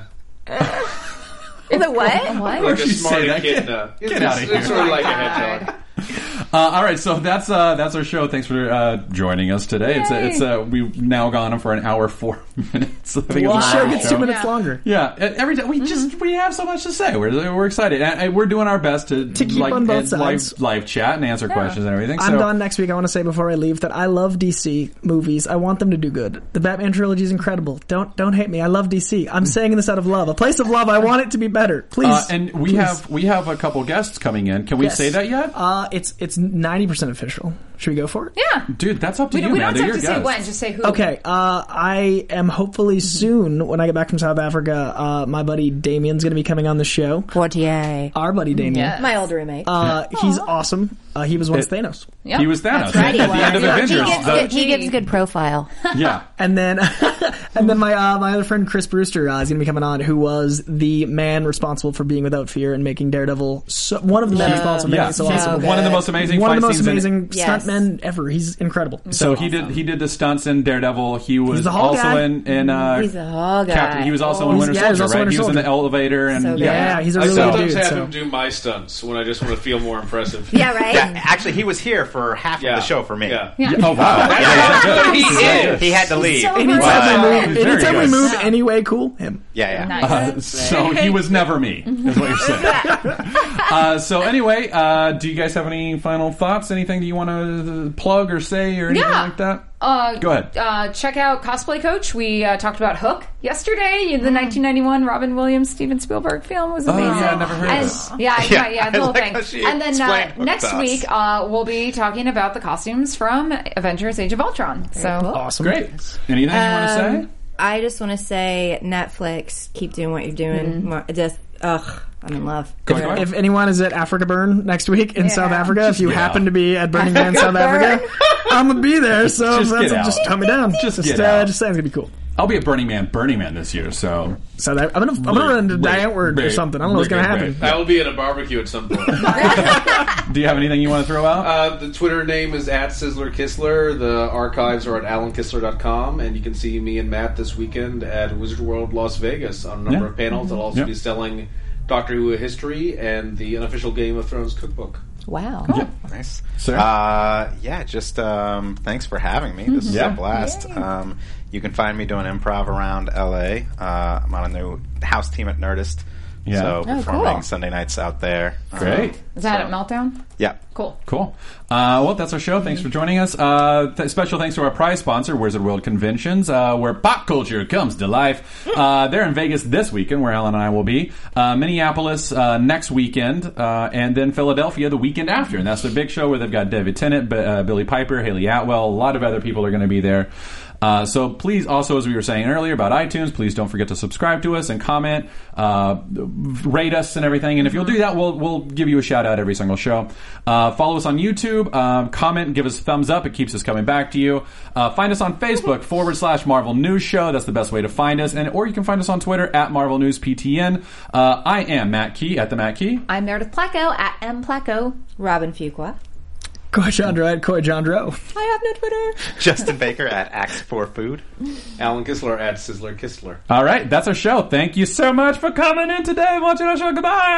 Is it what? What? like Where'd a you smart say that? echidna. Get It's- outta it's, here. It's sort of Oh like my a hedgehog. God. Uh, all right, so that's uh, that's our show. Thanks for uh, joining us today. It's uh, it's uh, we've now gone on for an hour four minutes. I think it's The a show long gets show. two minutes Yeah. longer. Yeah, e- every time we just we have so much to say. We're we're excited, and, and we're doing our best to To keep like on both and sides. live live chat and answer questions and everything. I'm so, done next week. I want to say before I leave that I love D C movies. I want them to do good. The Batman trilogy is incredible. Don't don't hate me. I love D C. I'm saying this out of love. A place of love. I want it to be better. Please. Uh, and we Please. have we have a couple guests coming in. Can we Yes. say that yet? Uh, it's it's ninety percent official. Should we go for it? Yeah. Dude, that's up to We, you, don't- we man. don't They're have your to say guests. when. Just say who. Okay, uh, I am hopefully soon, when I get back from South Africa, uh, my buddy Damien's going to be coming on the show. Portier. Our buddy Damien. Yeah. My old roommate. Uh, he's awesome. Uh, he was once It- Thanos. Yep. He was Thanos That's right, at he the end of was. Avengers. he, gives The- good, he gives good profile. yeah. And then, and then my uh, my other friend Chris Brewster uh, is going to be coming on, who was the man responsible for Being Without Fear and making Daredevil so, one of the men responsible for Yeah, making it so he's awesome. one of the most amazing One fight of the most scenes in- amazing Yes. stuntmen ever. He's incredible. So he did he did the stunts in Daredevil. He was the Hall also guy. in in uh, He's a hall guy. Captain. He was also in Oh, Winter yeah, he was Soldier, also right? Winter He was in the Soldier. elevator and So good. Yeah, he's a I really sometimes good dude. have So. him do my stunts when I just want to feel more impressive. Yeah, right? Yeah, actually, he was here for half Yeah. of the show for me. Yeah. Yeah. Oh wow! That's Yeah, how good he yeah. is. He had to leave. so Anytime Wow. we He's move, very anytime we good. move anyway, cool him. Yeah, yeah. Nice. Uh, so he was never me, is what you're saying. uh, so anyway, uh, do you guys have any final thoughts? Anything that you want to plug or say or anything Yeah. like that? Uh, Go ahead. Uh, check out Cosplay Coach. We uh, talked about Hook yesterday. The nineteen ninety-one Robin Williams Steven Spielberg film was Oh, amazing. yeah, I never heard of and, this. Yeah, Yeah, yeah, yeah, the I whole like thing. how she And then uh, explained Hook next to us. week uh, we'll be talking about the costumes from Avengers: Age of Ultron. So Awesome. Great. Anything you want to say? Um, I just want to say, Netflix, keep doing what you're doing. More, just, ugh, I'm in love. Go ahead. If anyone is at Africa Burn next week in South Africa, if you get happen out. to be at Burning Man, South Burn. Africa, I'm gonna be there. So Just that's, get out. just tell me down. Just just, get uh, out. just saying it's gonna be cool. I'll be at Burning Man, Burning Man this year. So So that, I'm gonna I'm gonna run into Right, Diantward or right, something. I don't know what's right, gonna right, happen. I will be at a barbecue at some point. do you have anything you want to throw out? Uh, the Twitter name is at Sizzler Kistler. The archives are at alan kistler dot com, and you can see me and Matt this weekend at Wizard World Las Vegas on a number Yeah. of panels. I'll also Yeah. be selling Doctor Who History and the unofficial Game of Thrones cookbook. Wow. Nice. Sir? Uh, yeah, just um, thanks for having me. This is Yeah. a blast. Um, you can find me doing improv around L A. Uh, I'm on a new house team at Nerdist. Yeah. So Oh, performing cool. Sunday nights out there. Great. Um, is that so- at Meltdown? Yeah. Cool. Cool. Uh, well, that's our show. Thanks for joining us. Uh, th- special thanks to our prize sponsor, Wizard World Conventions, uh, where pop culture comes to life. Uh, they're in Vegas this weekend, where Alan and I will be. Uh, Minneapolis uh, next weekend, uh, and then Philadelphia the weekend after. And that's their big show where they've got David Tennant, B- uh, Billy Piper, Haley Atwell. A lot of other people are going to be there. Uh, so please, also, as we were saying earlier about iTunes, please don't forget to subscribe to us and comment, uh, rate us and everything. And if you'll do that, we'll we'll give you a shout out every single show. Uh, follow us on YouTube, um, comment, give us a thumbs up. It keeps us coming back to you. Uh, find us on Facebook forward slash Marvel News Show. That's the best way to find us. And or you can find us on Twitter at Marvel News P T N. Uh, I am Matt Key at the Matt Key. I'm Meredith Placco at M Placco. Robin Fuqua. Coy Jandro at Coy Jandro. I have no Twitter. Justin Baker at Axe for Food. Alan Kistler at Sizzler Kistler. All right, that's our show. Thank you so much for coming in today and watching our show.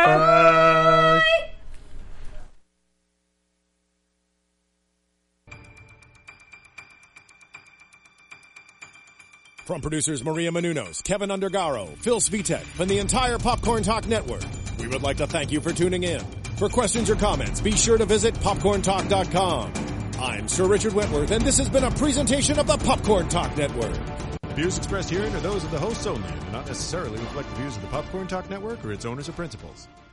Goodbye. From producers Maria Menounos, Kevin Undergaro, Phil Svitek, and the entire Popcorn Talk Network, We would like to thank you for tuning in. For questions or comments, be sure to visit popcorn talk dot com. I'm Sir Richard Wentworth, and this has been a presentation of the Popcorn Talk Network. The views expressed herein are those of the hosts only and do not necessarily reflect the views of the Popcorn Talk Network or its owners or principals.